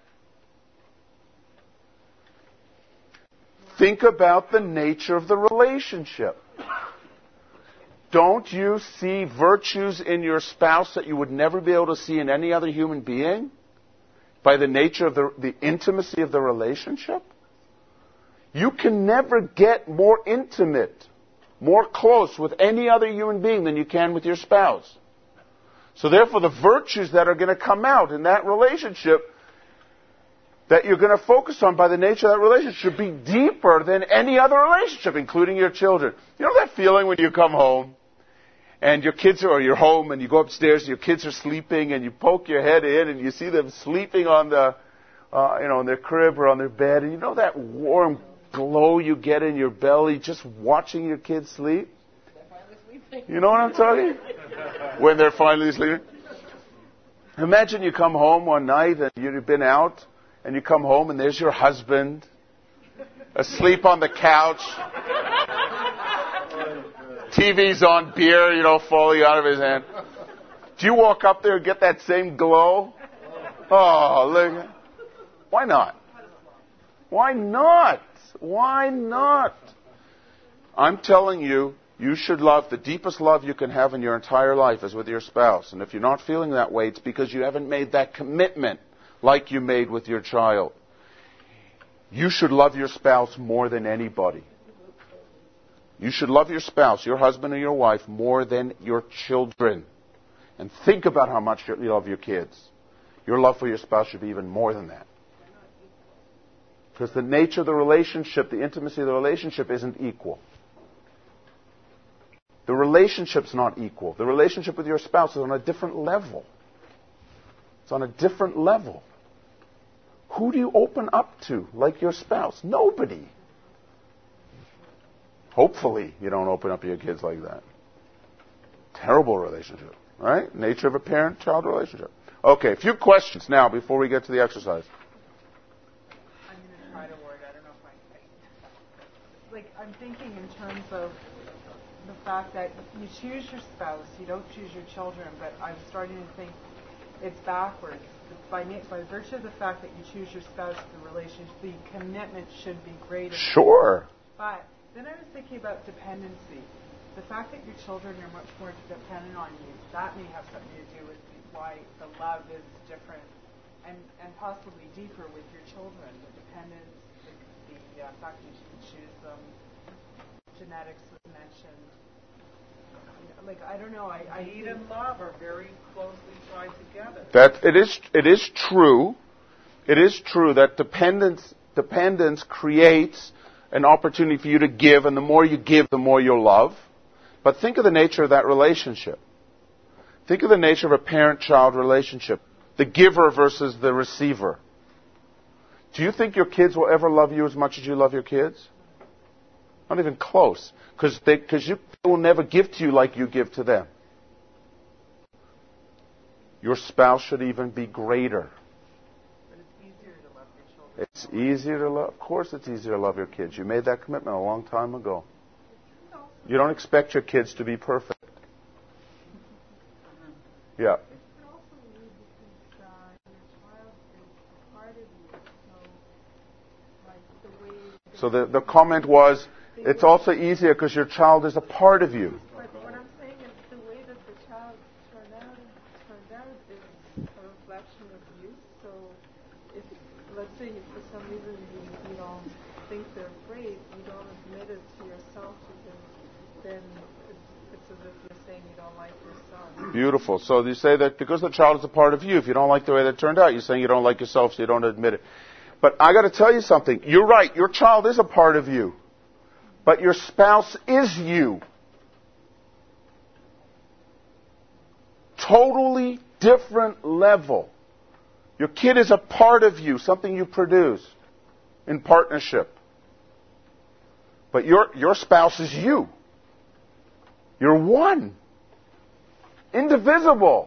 Think about the nature of the relationship. Don't you see virtues in your spouse that you would never be able to see in any other human being? By the nature of the, the intimacy of the relationship? You can never get more intimate, more close with any other human being than you can with your spouse. So therefore, the virtues that are going to come out in that relationship that you're going to focus on by the nature of that relationship should be deeper than any other relationship, including your children. You know that feeling when you come home and your kids are, or you're home and you go upstairs and your kids are sleeping and you poke your head in and you see them sleeping on the, uh, you know, in their crib or on their bed, and you know that warm glow you get in your belly just watching your kids sleep? You know what I'm talking? When they're finally sleeping. Imagine you come home one night and you've been out and you come home and there's your husband asleep on the couch. T V's on, beer, you know, falling out of his hand. Do you walk up there and get that same glow? Oh, look. Why not? Why not? Why not? I'm telling you, you should love, the deepest love you can have in your entire life is with your spouse. And if you're not feeling that way, it's because you haven't made that commitment like you made with your child. You should love your spouse more than anybody. You should love your spouse, your husband or your wife, more than your children. And think about how much you love your kids. Your love for your spouse should be even more than that. Because the nature of the relationship, the intimacy of the relationship isn't equal. The relationship's not equal. The relationship with your spouse is on a different level. It's on a different level. Who do you open up to like your spouse? Nobody. Hopefully you don't open up to your kids like that. Terrible relationship, right? Nature of a parent-child relationship. Okay, a few questions now before we get to the exercise. I'm going to try to word. I don't know if I. Like, I'm thinking in terms of the fact that you choose your spouse, you don't choose your children, but I'm starting to think it's backwards. By, by virtue of the fact that you choose your spouse, the relationship, the commitment should be greater. Sure. But then I was thinking about dependency. The fact that your children are much more dependent on you, that may have something to do with the, why the love is different and, and possibly deeper with your children. The dependence, the, the uh, fact that you can choose them, genetics was mentioned. Like, I don't know. I, I Need and love are very closely tied together. That it is. It is true. It is true that dependence dependence creates an opportunity for you to give, and the more you give, the more you'll love. But think of the nature of that relationship. Think of the nature of a parent-child relationship. The giver versus the receiver. Do you think your kids will ever love you as much as you love your kids? Not even close. Because they, cause you will never give to you like you give to them. Your spouse should even be greater. But it's easier to love your children. It's easier to love. Of course it's easier to love your kids. You made that commitment a long time ago. You don't expect your kids to be perfect. Yeah. So the, the comment was, it's also easier because your child is a part of you. But what I'm saying is the way that the child turned out, turned out is a reflection of you. So if, let's say, for some reason you, you don't think they're great, you don't admit it to yourself, because then it's, it's as if you're saying you don't like yourself. Beautiful. So you say that because the child is a part of you, if you don't like the way that turned out, you're saying you don't like yourself, so you don't admit it. But I got to tell you something. You're right. Your child is a part of you. But your spouse is you. Totally different level. Your kid is a part of you, something you produce in partnership. But your, your spouse is you. You're one. Indivisible.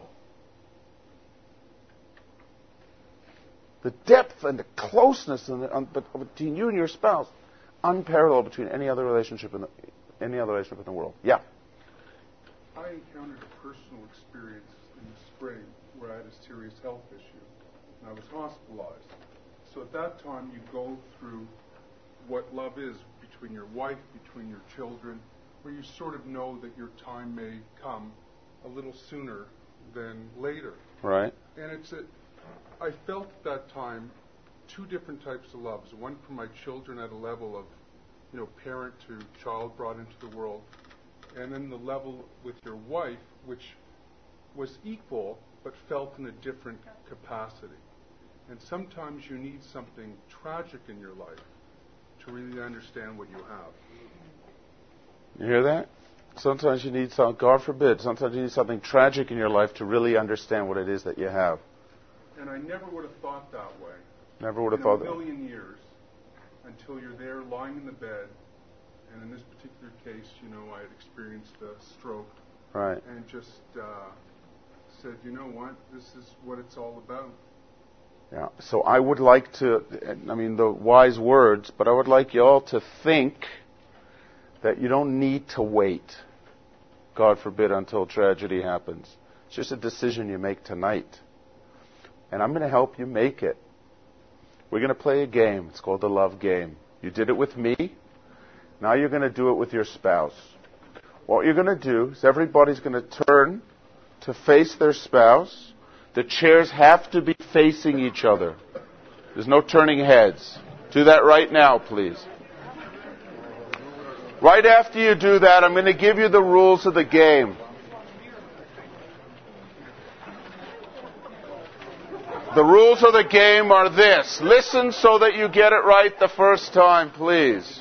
The depth and the closeness and the, between you and your spouse, unparalleled between any other relationship in the, any other relationship in the world. Yeah. I encountered a personal experience in the spring where I had a serious health issue, and I was hospitalized. So at that time, you go through what love is between your wife, between your children, where you sort of know that your time may come a little sooner than later. Right. And it's a, I felt at that time two different types of loves. One for my children at a level of, you know, parent to child brought into the world, and then the level with your wife, which was equal but felt in a different capacity. And sometimes you need something tragic in your life to really understand what you have. You hear that? Sometimes you need some, God forbid, sometimes you need something tragic in your life to really understand what it is that you have. And I never would have thought that way. Never would have in thought a that. million years, until you're there lying in the bed, and in this particular case, you know, I had experienced a stroke. Right. And just uh, said, you know what, this is what it's all about. Yeah. So I would like to, I mean, the wise words, but I would like you all to think that you don't need to wait, God forbid, until tragedy happens. It's just a decision you make tonight. And I'm going to help you make it. We're going to play a game. It's called the love game. You did it with me. Now you're going to do it with your spouse. What you're going to do is everybody's going to turn to face their spouse. The chairs have to be facing each other. There's no turning heads. Do that right now, please. Right after you do that, I'm going to give you the rules of the game. The rules of the game are this. Listen so that you get it right the first time, please.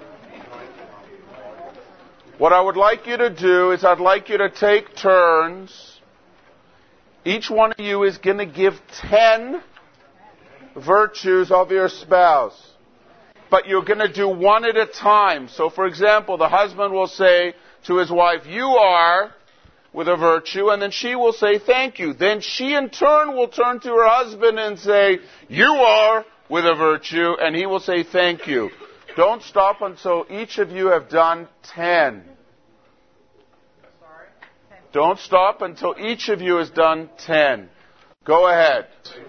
What I would like you to do is I'd like you to take turns. Each one of you is going to give ten virtues of your spouse. But you're going to do one at a time. So, for example, the husband will say to his wife, you are, with a virtue, and then she will say, thank you. Then she in turn will turn to her husband and say, you are, with a virtue, and he will say, thank you. Don't stop until each of you have done ten. Don't stop until each of you has done ten. Go ahead.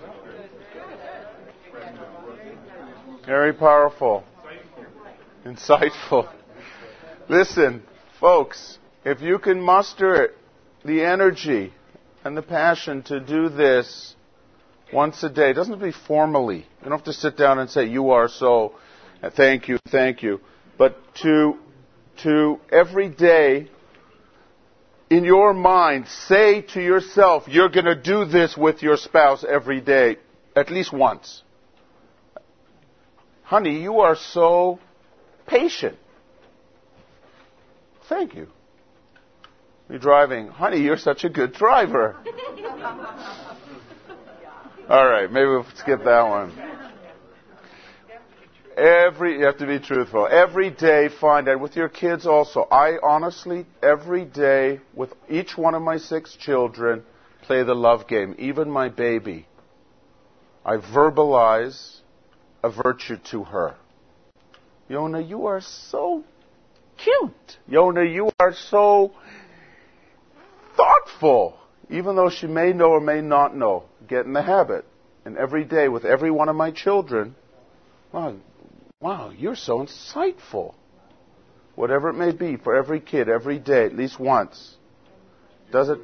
Very powerful. Insightful. Listen, folks, if you can muster the energy and the passion to do this once a day, it doesn't have to be formally. You don't have to sit down and say, you are so, thank you, thank you. But to, to every day, in your mind, say to yourself, you're going to do this with your spouse every day, at least once. Honey, you are so patient. Thank you. You're driving. Honey, you're such a good driver. All right, maybe we'll skip that one. Every, you have to be truthful. Every day find out, with your kids also. I honestly, every day, with each one of my six children, play the love game. Even my baby. I verbalize a virtue to her. Yona, you are so cute. Yona, you are so thoughtful. Even though she may know or may not know. Get in the habit. And every day with every one of my children, wow, wow, you're so insightful. Whatever it may be, for every kid, every day, at least once. Does it?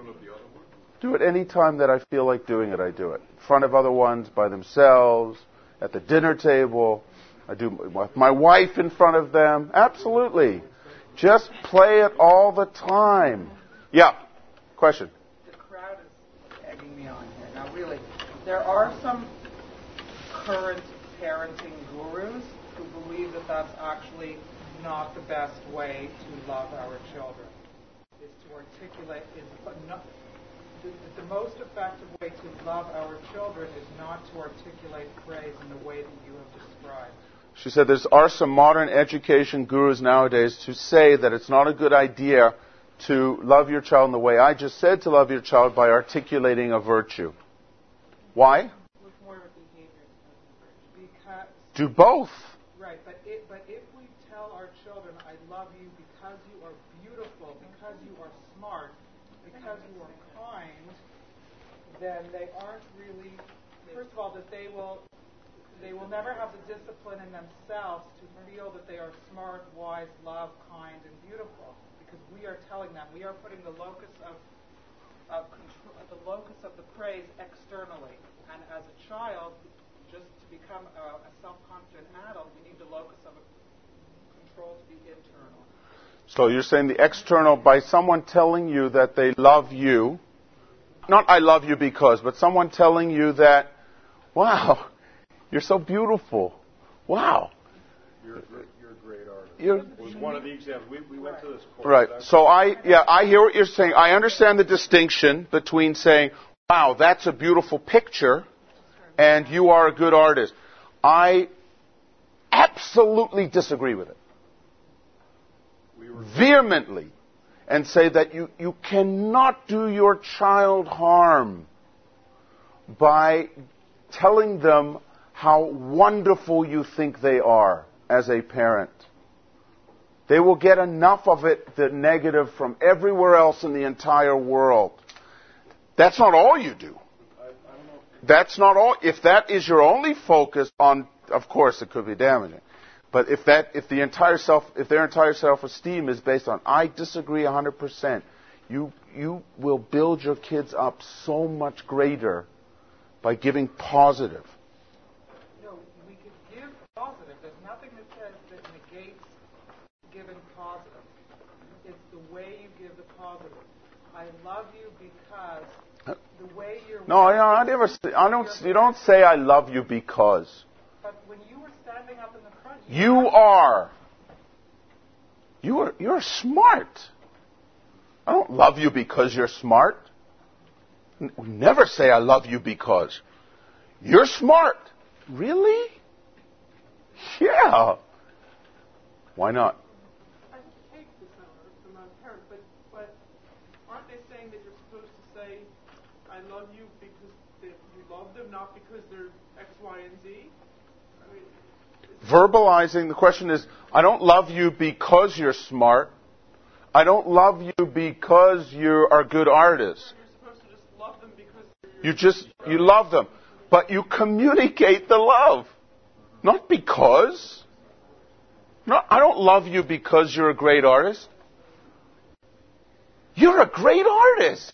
Do it any time that I feel like doing it, I do it. In front of other ones, by themselves, at the dinner table. I do it with my wife in front of them. Absolutely. Just play it all the time. Yeah. Question. The crowd is egging me on here. Now, really, there are some current parenting gurus who believe that that's actually not the best way to love our children. Is to articulate, is not, the, the most effective way to love our children is not to articulate praise in the way that you have described. She said there are some modern education gurus nowadays who say that it's not a good idea to love your child in the way I just said to love your child by articulating a virtue. Why? With more of a behavior because do both. Right, but it, but if we tell our children, I love you because you are beautiful, because you are smart, because you are kind, then they aren't really, first of all, that they will they will never have the discipline in themselves to feel that they are smart, wise, loved, kind, and beautiful. Because we are telling them, we are putting the locus of, of control, the locus of the praise externally. And as a child, just to become a, a self-confident adult, you need the locus of a control to be internal. So you're saying the external, by someone telling you that they love you, not I love you because, but someone telling you that, wow, you're so beautiful. Wow. You're, you're a great artist. You're, it was one of the examples. We, we went to this course. Right. So I, yeah, I hear what you're saying. I understand the distinction between saying, wow, that's a beautiful picture, and you are a good artist. I absolutely disagree with it. We were vehemently. And say that you, you cannot do your child harm by telling them how wonderful you think they are as a parent. They will get enough of it, the negative, from everywhere else in the entire world. That's not all you do. That's not all. If that is your only focus on, of course, it could be damaging. But if that, if the entire self, if their entire self-esteem is based on, I disagree one hundred percent, you you will build your kids up so much greater by giving positive. No, we could give positive. There's nothing that says that negates giving positive. It's the way you give the positive. I love you because the way you're. No, I, I never. Say, I don't. You don't say I love you because. But when you were standing up in the front, you, you are. You are. You're smart. I don't love you because you're smart. Never say I love you because you're smart. Really? Yeah. Why not? I hate this from my parent, but, but aren't they saying that you're supposed to say, I love you because they, you love them, not because they're X, Y, and Z? I mean, verbalizing, the question is, I don't love you because you're smart. I don't love you because you are a good artist. You're supposed to just love them because they're You just, you love them. But you communicate the love. Not because. No, I don't love you because you're a great artist. You're a great artist.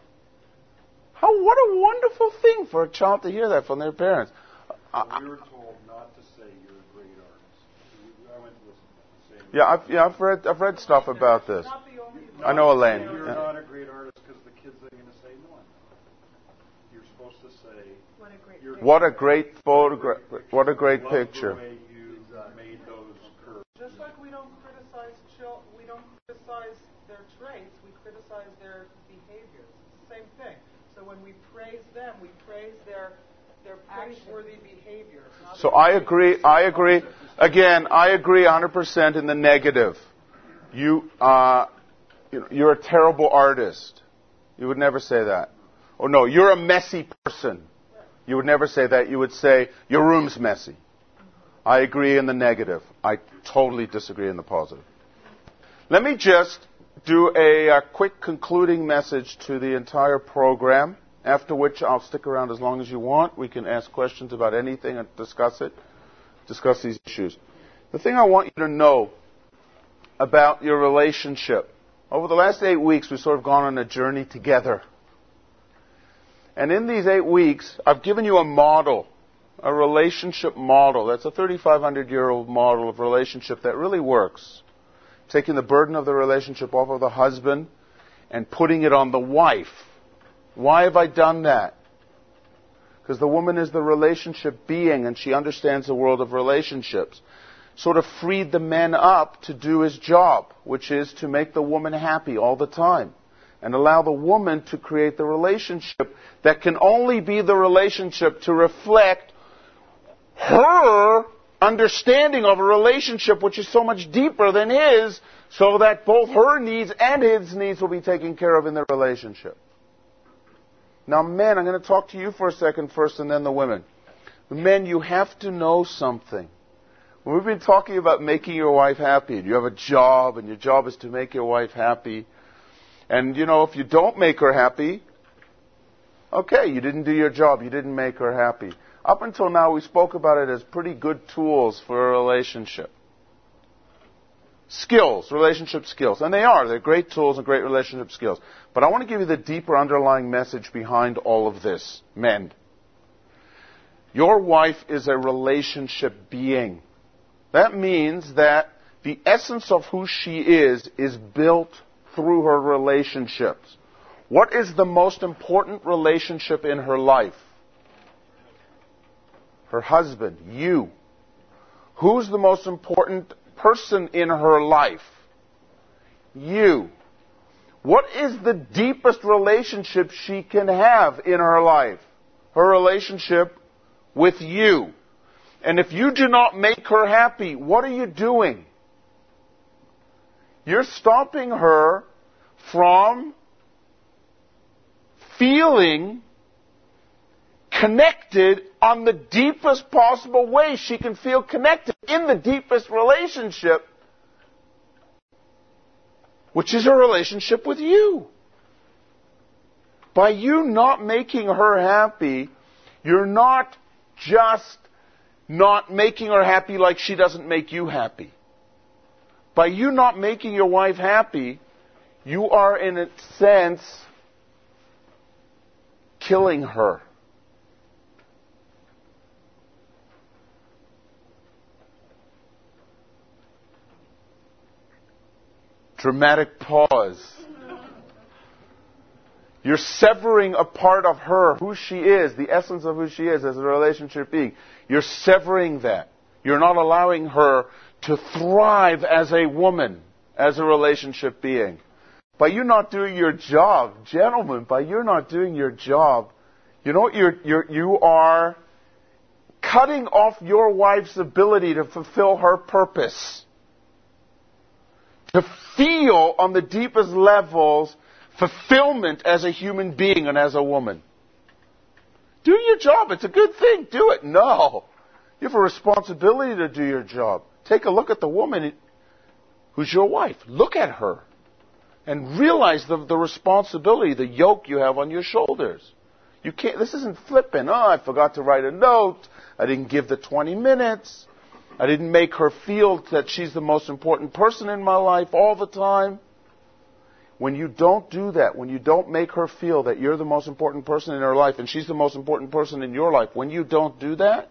How, what a wonderful thing for a child to hear that from their parents. Well, we were told not to say you're a great artist. I went to listen to the same. Yeah, I've, yeah, I've read, I've read stuff about this. I know Elaine. You're yeah. not a great artist because the kids are going to say no. You're supposed to say, What a great you're What a great photograph. What a great love picture. The way you made those curves. Just like we don't criticize chil- we don't criticize their traits, we criticize their behaviors. It's the same thing. So when we praise them, we praise their their praiseworthy behaviors. So I agree. I agree. Again, I agree one hundred percent in the negative. You, uh, you know, you're a terrible artist. You would never say that. Oh no, you're a messy person. You would never say that. You would say your room's messy. I agree in the negative. I totally disagree in the positive. Let me just do a, a quick concluding message to the entire program, after which I'll stick around as long as you want. We can ask questions about anything and discuss it, discuss these issues. The thing I want you to know about your relationship. Over the last eight weeks, we've sort of gone on a journey together. And in these eight weeks, I've given you a model, a relationship model. That's a thirty-five hundred year old model of relationship that really works. Taking the burden of the relationship off of the husband and putting it on the wife. Why have I done that? Because the woman is the relationship being and she understands the world of relationships. Sort of freed the man up to do his job, which is to make the woman happy all the time. And allow the woman to create the relationship that can only be the relationship to reflect her understanding of a relationship which is so much deeper than his, so that both her needs and his needs will be taken care of in the relationship. Now, men, I'm going to talk to you for a second first and then the women. Men, you have to know something. When we've been talking about making your wife happy, and you have a job, and your job is to make your wife happy, and, you know, if you don't make her happy, okay, you didn't do your job, you didn't make her happy. Up until now, we spoke about it as pretty good tools for a relationship. Skills, relationship skills. And they are. They're great tools and great relationship skills. But I want to give you the deeper underlying message behind all of this. Men. Your wife is a relationship being. That means that the essence of who she is is built through her relationships. What is the most important relationship in her life? Her husband, you. Who's the most important person in her life? You. What is the deepest relationship she can have in her life? Her relationship with you. And if you do not make her happy, what are you doing? You're stopping her from feeling connected on the deepest possible way she can feel connected in the deepest relationship, which is her relationship with you. By you not making her happy, you're not just not making her happy like she doesn't make you happy. By you not making your wife happy, you are, in a sense, killing her. Dramatic pause. You're severing a part of her, who she is, the essence of who she is as a relationship being. You're severing that. You're not allowing her to thrive as a woman, as a relationship being. By you not doing your job, gentlemen, by you not doing your job, you know what you're, you're, you are cutting off your wife's ability to fulfill her purpose. To feel on the deepest levels fulfillment as a human being and as a woman. Do your job. It's a good thing. Do it. No. You have a responsibility to do your job. Take a look at the woman who's your wife. Look at her. And realize the, the responsibility, the yoke you have on your shoulders. You can't, this isn't flippant. Oh, I forgot to write a note. I didn't give the twenty minutes. I didn't make her feel that she's the most important person in my life all the time. When you don't do that, when you don't make her feel that you're the most important person in her life and she's the most important person in your life, when you don't do that,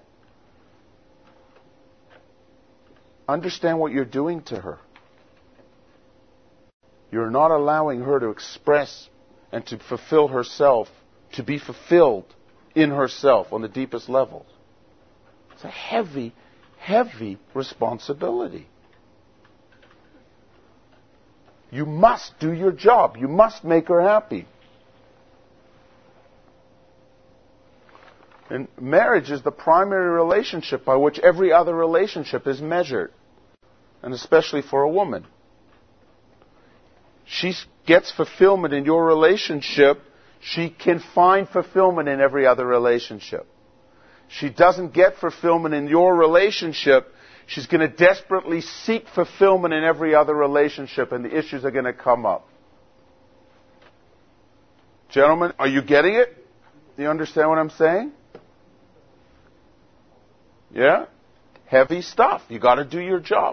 understand what you're doing to her. You're not allowing her to express and to fulfill herself, to be fulfilled in herself on the deepest levels. It's a heavy, heavy responsibility. You must do your job. You must make her happy. And marriage is the primary relationship by which every other relationship is measured. And especially for a woman. She gets fulfillment in your relationship. She can find fulfillment in every other relationship. She doesn't get fulfillment in your relationship. She's going to desperately seek fulfillment in every other relationship, and the issues are going to come up. Gentlemen, are you getting it? Do you understand what I'm saying? Yeah? Heavy stuff. You got to do your job.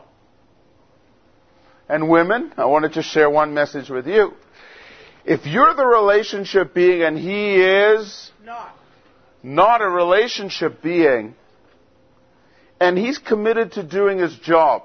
And women, I wanted to share one message with you. If you're the relationship being and he is not, not a relationship being, and he's committed to doing his job,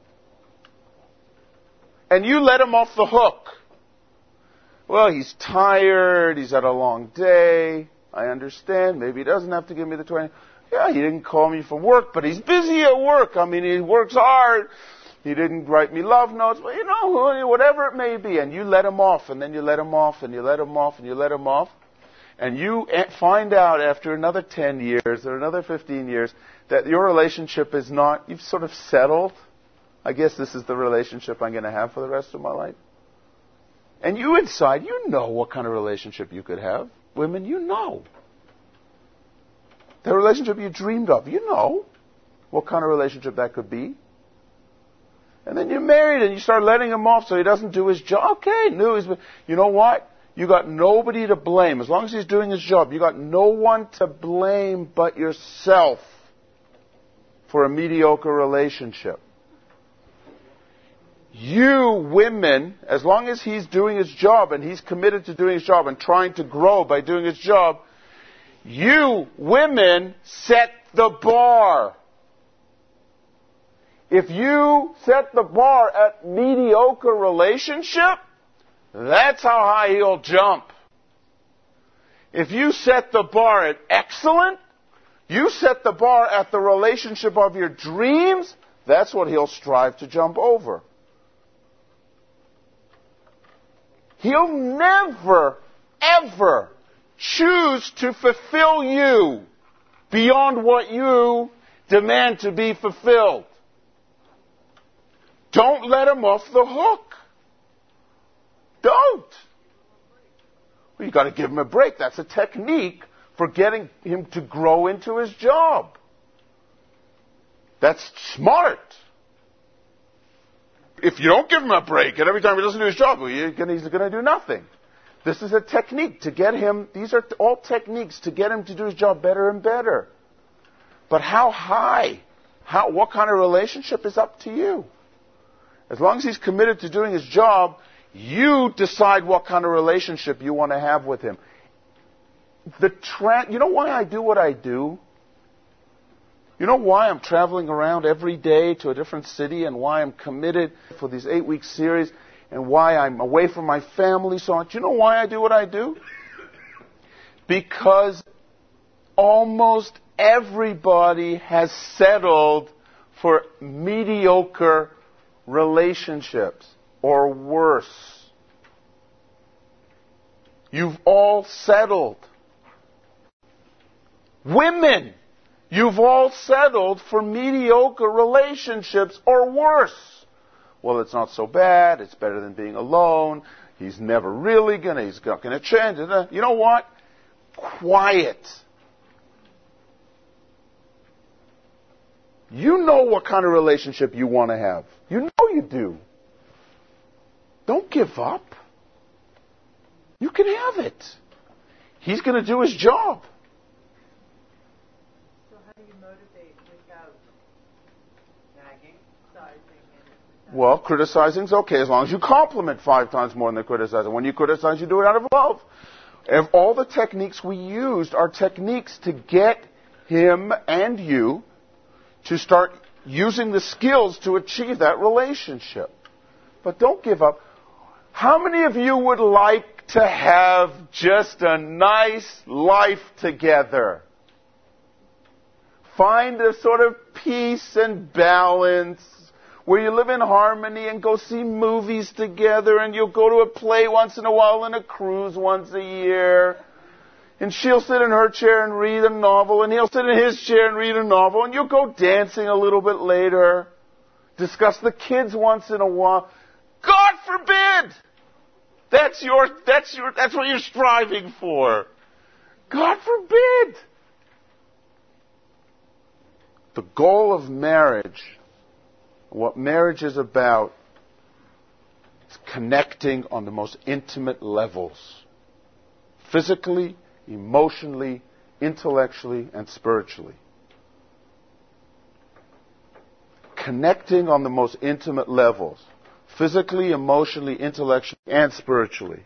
and you let him off the hook, well, he's tired, he's had a long day, I understand, maybe he doesn't have to give me the twenty. Yeah, he didn't call me for work, but he's busy at work. I mean, he works hard. He didn't write me love notes, but you know, whatever it may be. And you let him off, and then you let him off, and you let him off, and you let him off. And you find out after another ten years or another fifteen years that your relationship is not, you've sort of settled. I guess this is the relationship I'm going to have for the rest of my life. And you inside, you know what kind of relationship you could have. Women, you know. The relationship you dreamed of, you know what kind of relationship that could be. And then you're married and you start letting him off so he doesn't do his job. Okay, no, he's, you know what? You got nobody to blame. As long as he's doing his job, you got no one to blame but yourself for a mediocre relationship. You women, as long as he's doing his job and he's committed to doing his job and trying to grow by doing his job, you women set the bar. If you set the bar at mediocre relationship, that's how high he'll jump. If you set the bar at excellent, you set the bar at the relationship of your dreams, that's what he'll strive to jump over. He'll never, ever choose to fulfill you beyond what you demand to be fulfilled. Don't let him off the hook. Don't. Well, you've got to give him a break. That's a technique for getting him to grow into his job. That's smart. If you don't give him a break and every time he doesn't do his job, well, he's going to do nothing. This is a technique to get him, these are all techniques to get him to do his job better and better. But how high? How, what kind of relationship is up to you? As long as he's committed to doing his job, you decide what kind of relationship you want to have with him. The tra- you know why I do what I do? You know why I'm traveling around every day to a different city and why I'm committed for these eight-week series and why I'm away from my family so on? Do you know why I do what I do? Because almost everybody has settled for mediocre relationships or worse. You've all settled. Women, you've all settled for mediocre relationships or worse. Well, it's not so bad. It's better than being alone. He's never really gonna, he's not gonna change. You know what? Quiet. You know what kind of relationship you want to have. You know you do. Don't give up. You can have it. he's going to do his job. So how do you motivate without nagging, sizing, and... Well, criticizing's okay as long as you compliment five times more than they criticize. When you criticize, you do it out of love. And all the techniques we used are techniques to get him and you to start using the skills to achieve that relationship. But don't give up. How many of you would like to have just a nice life together? Find a sort of peace and balance where you live in harmony and go see movies together and you'll go to a play once in a while and a cruise once a year. And she'll sit in her chair and read a novel, and he'll sit in his chair and read a novel, and you'll go dancing a little bit later. Discuss the kids once in a while. God forbid! That's your, that's your, that's what you're striving for. God forbid! The goal of marriage, what marriage is about, is connecting on the most intimate levels. Physically, emotionally, intellectually, and spiritually. Connecting on the most intimate levels. Physically, emotionally, intellectually, and spiritually.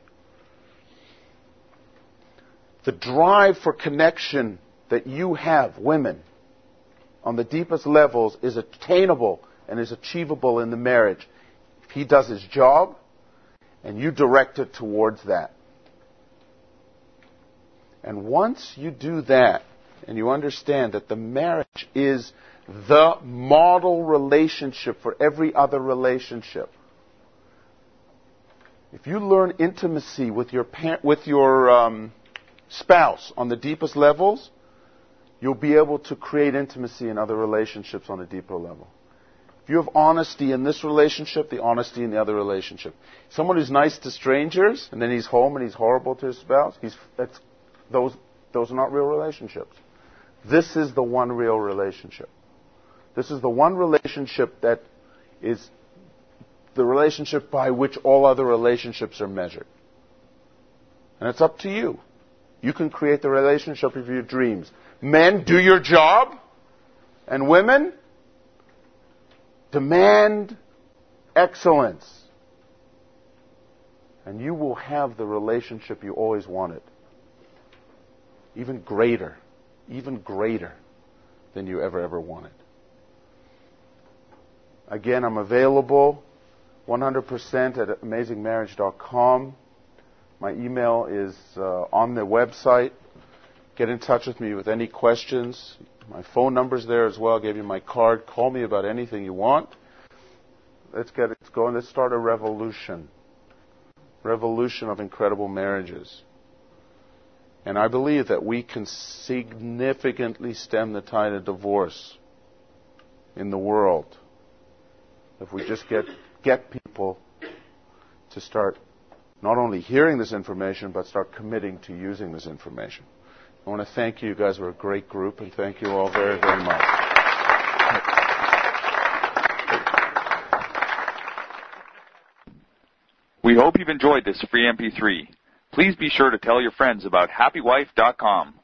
The drive for connection that you have, women, on the deepest levels is attainable and is achievable in the marriage. If he does his job and you direct it towards that. And once you do that, and you understand that the marriage is the model relationship for every other relationship. If you learn intimacy with your par- with your um, spouse on the deepest levels, you'll be able to create intimacy in other relationships on a deeper level. If you have honesty in this relationship, the honesty in the other relationship. Someone who's nice to strangers, and then he's home and he's horrible to his spouse, he's that's Those, those are not real relationships. This is the one real relationship. This is the one relationship that is the relationship by which all other relationships are measured. And it's up to you. You can create the relationship of your dreams. Men, do your job. And women, demand excellence. And you will have the relationship you always wanted. Even greater, even greater than you ever, ever wanted. Again, I'm available one hundred percent at amazing marriage dot com. My email is uh, on the website. Get in touch with me with any questions. My phone number's there as well. I gave you my card. Call me about anything you want. Let's get it going. Let's start a revolution. Revolution of incredible marriages. And I believe that we can significantly stem the tide of divorce in the world if we just get get people to start not only hearing this information, but start committing to using this information. I want to thank you. You guys were a great group, and thank you all very, very much. We hope you've enjoyed this free M P three. Please be sure to tell your friends about happy wife dot com.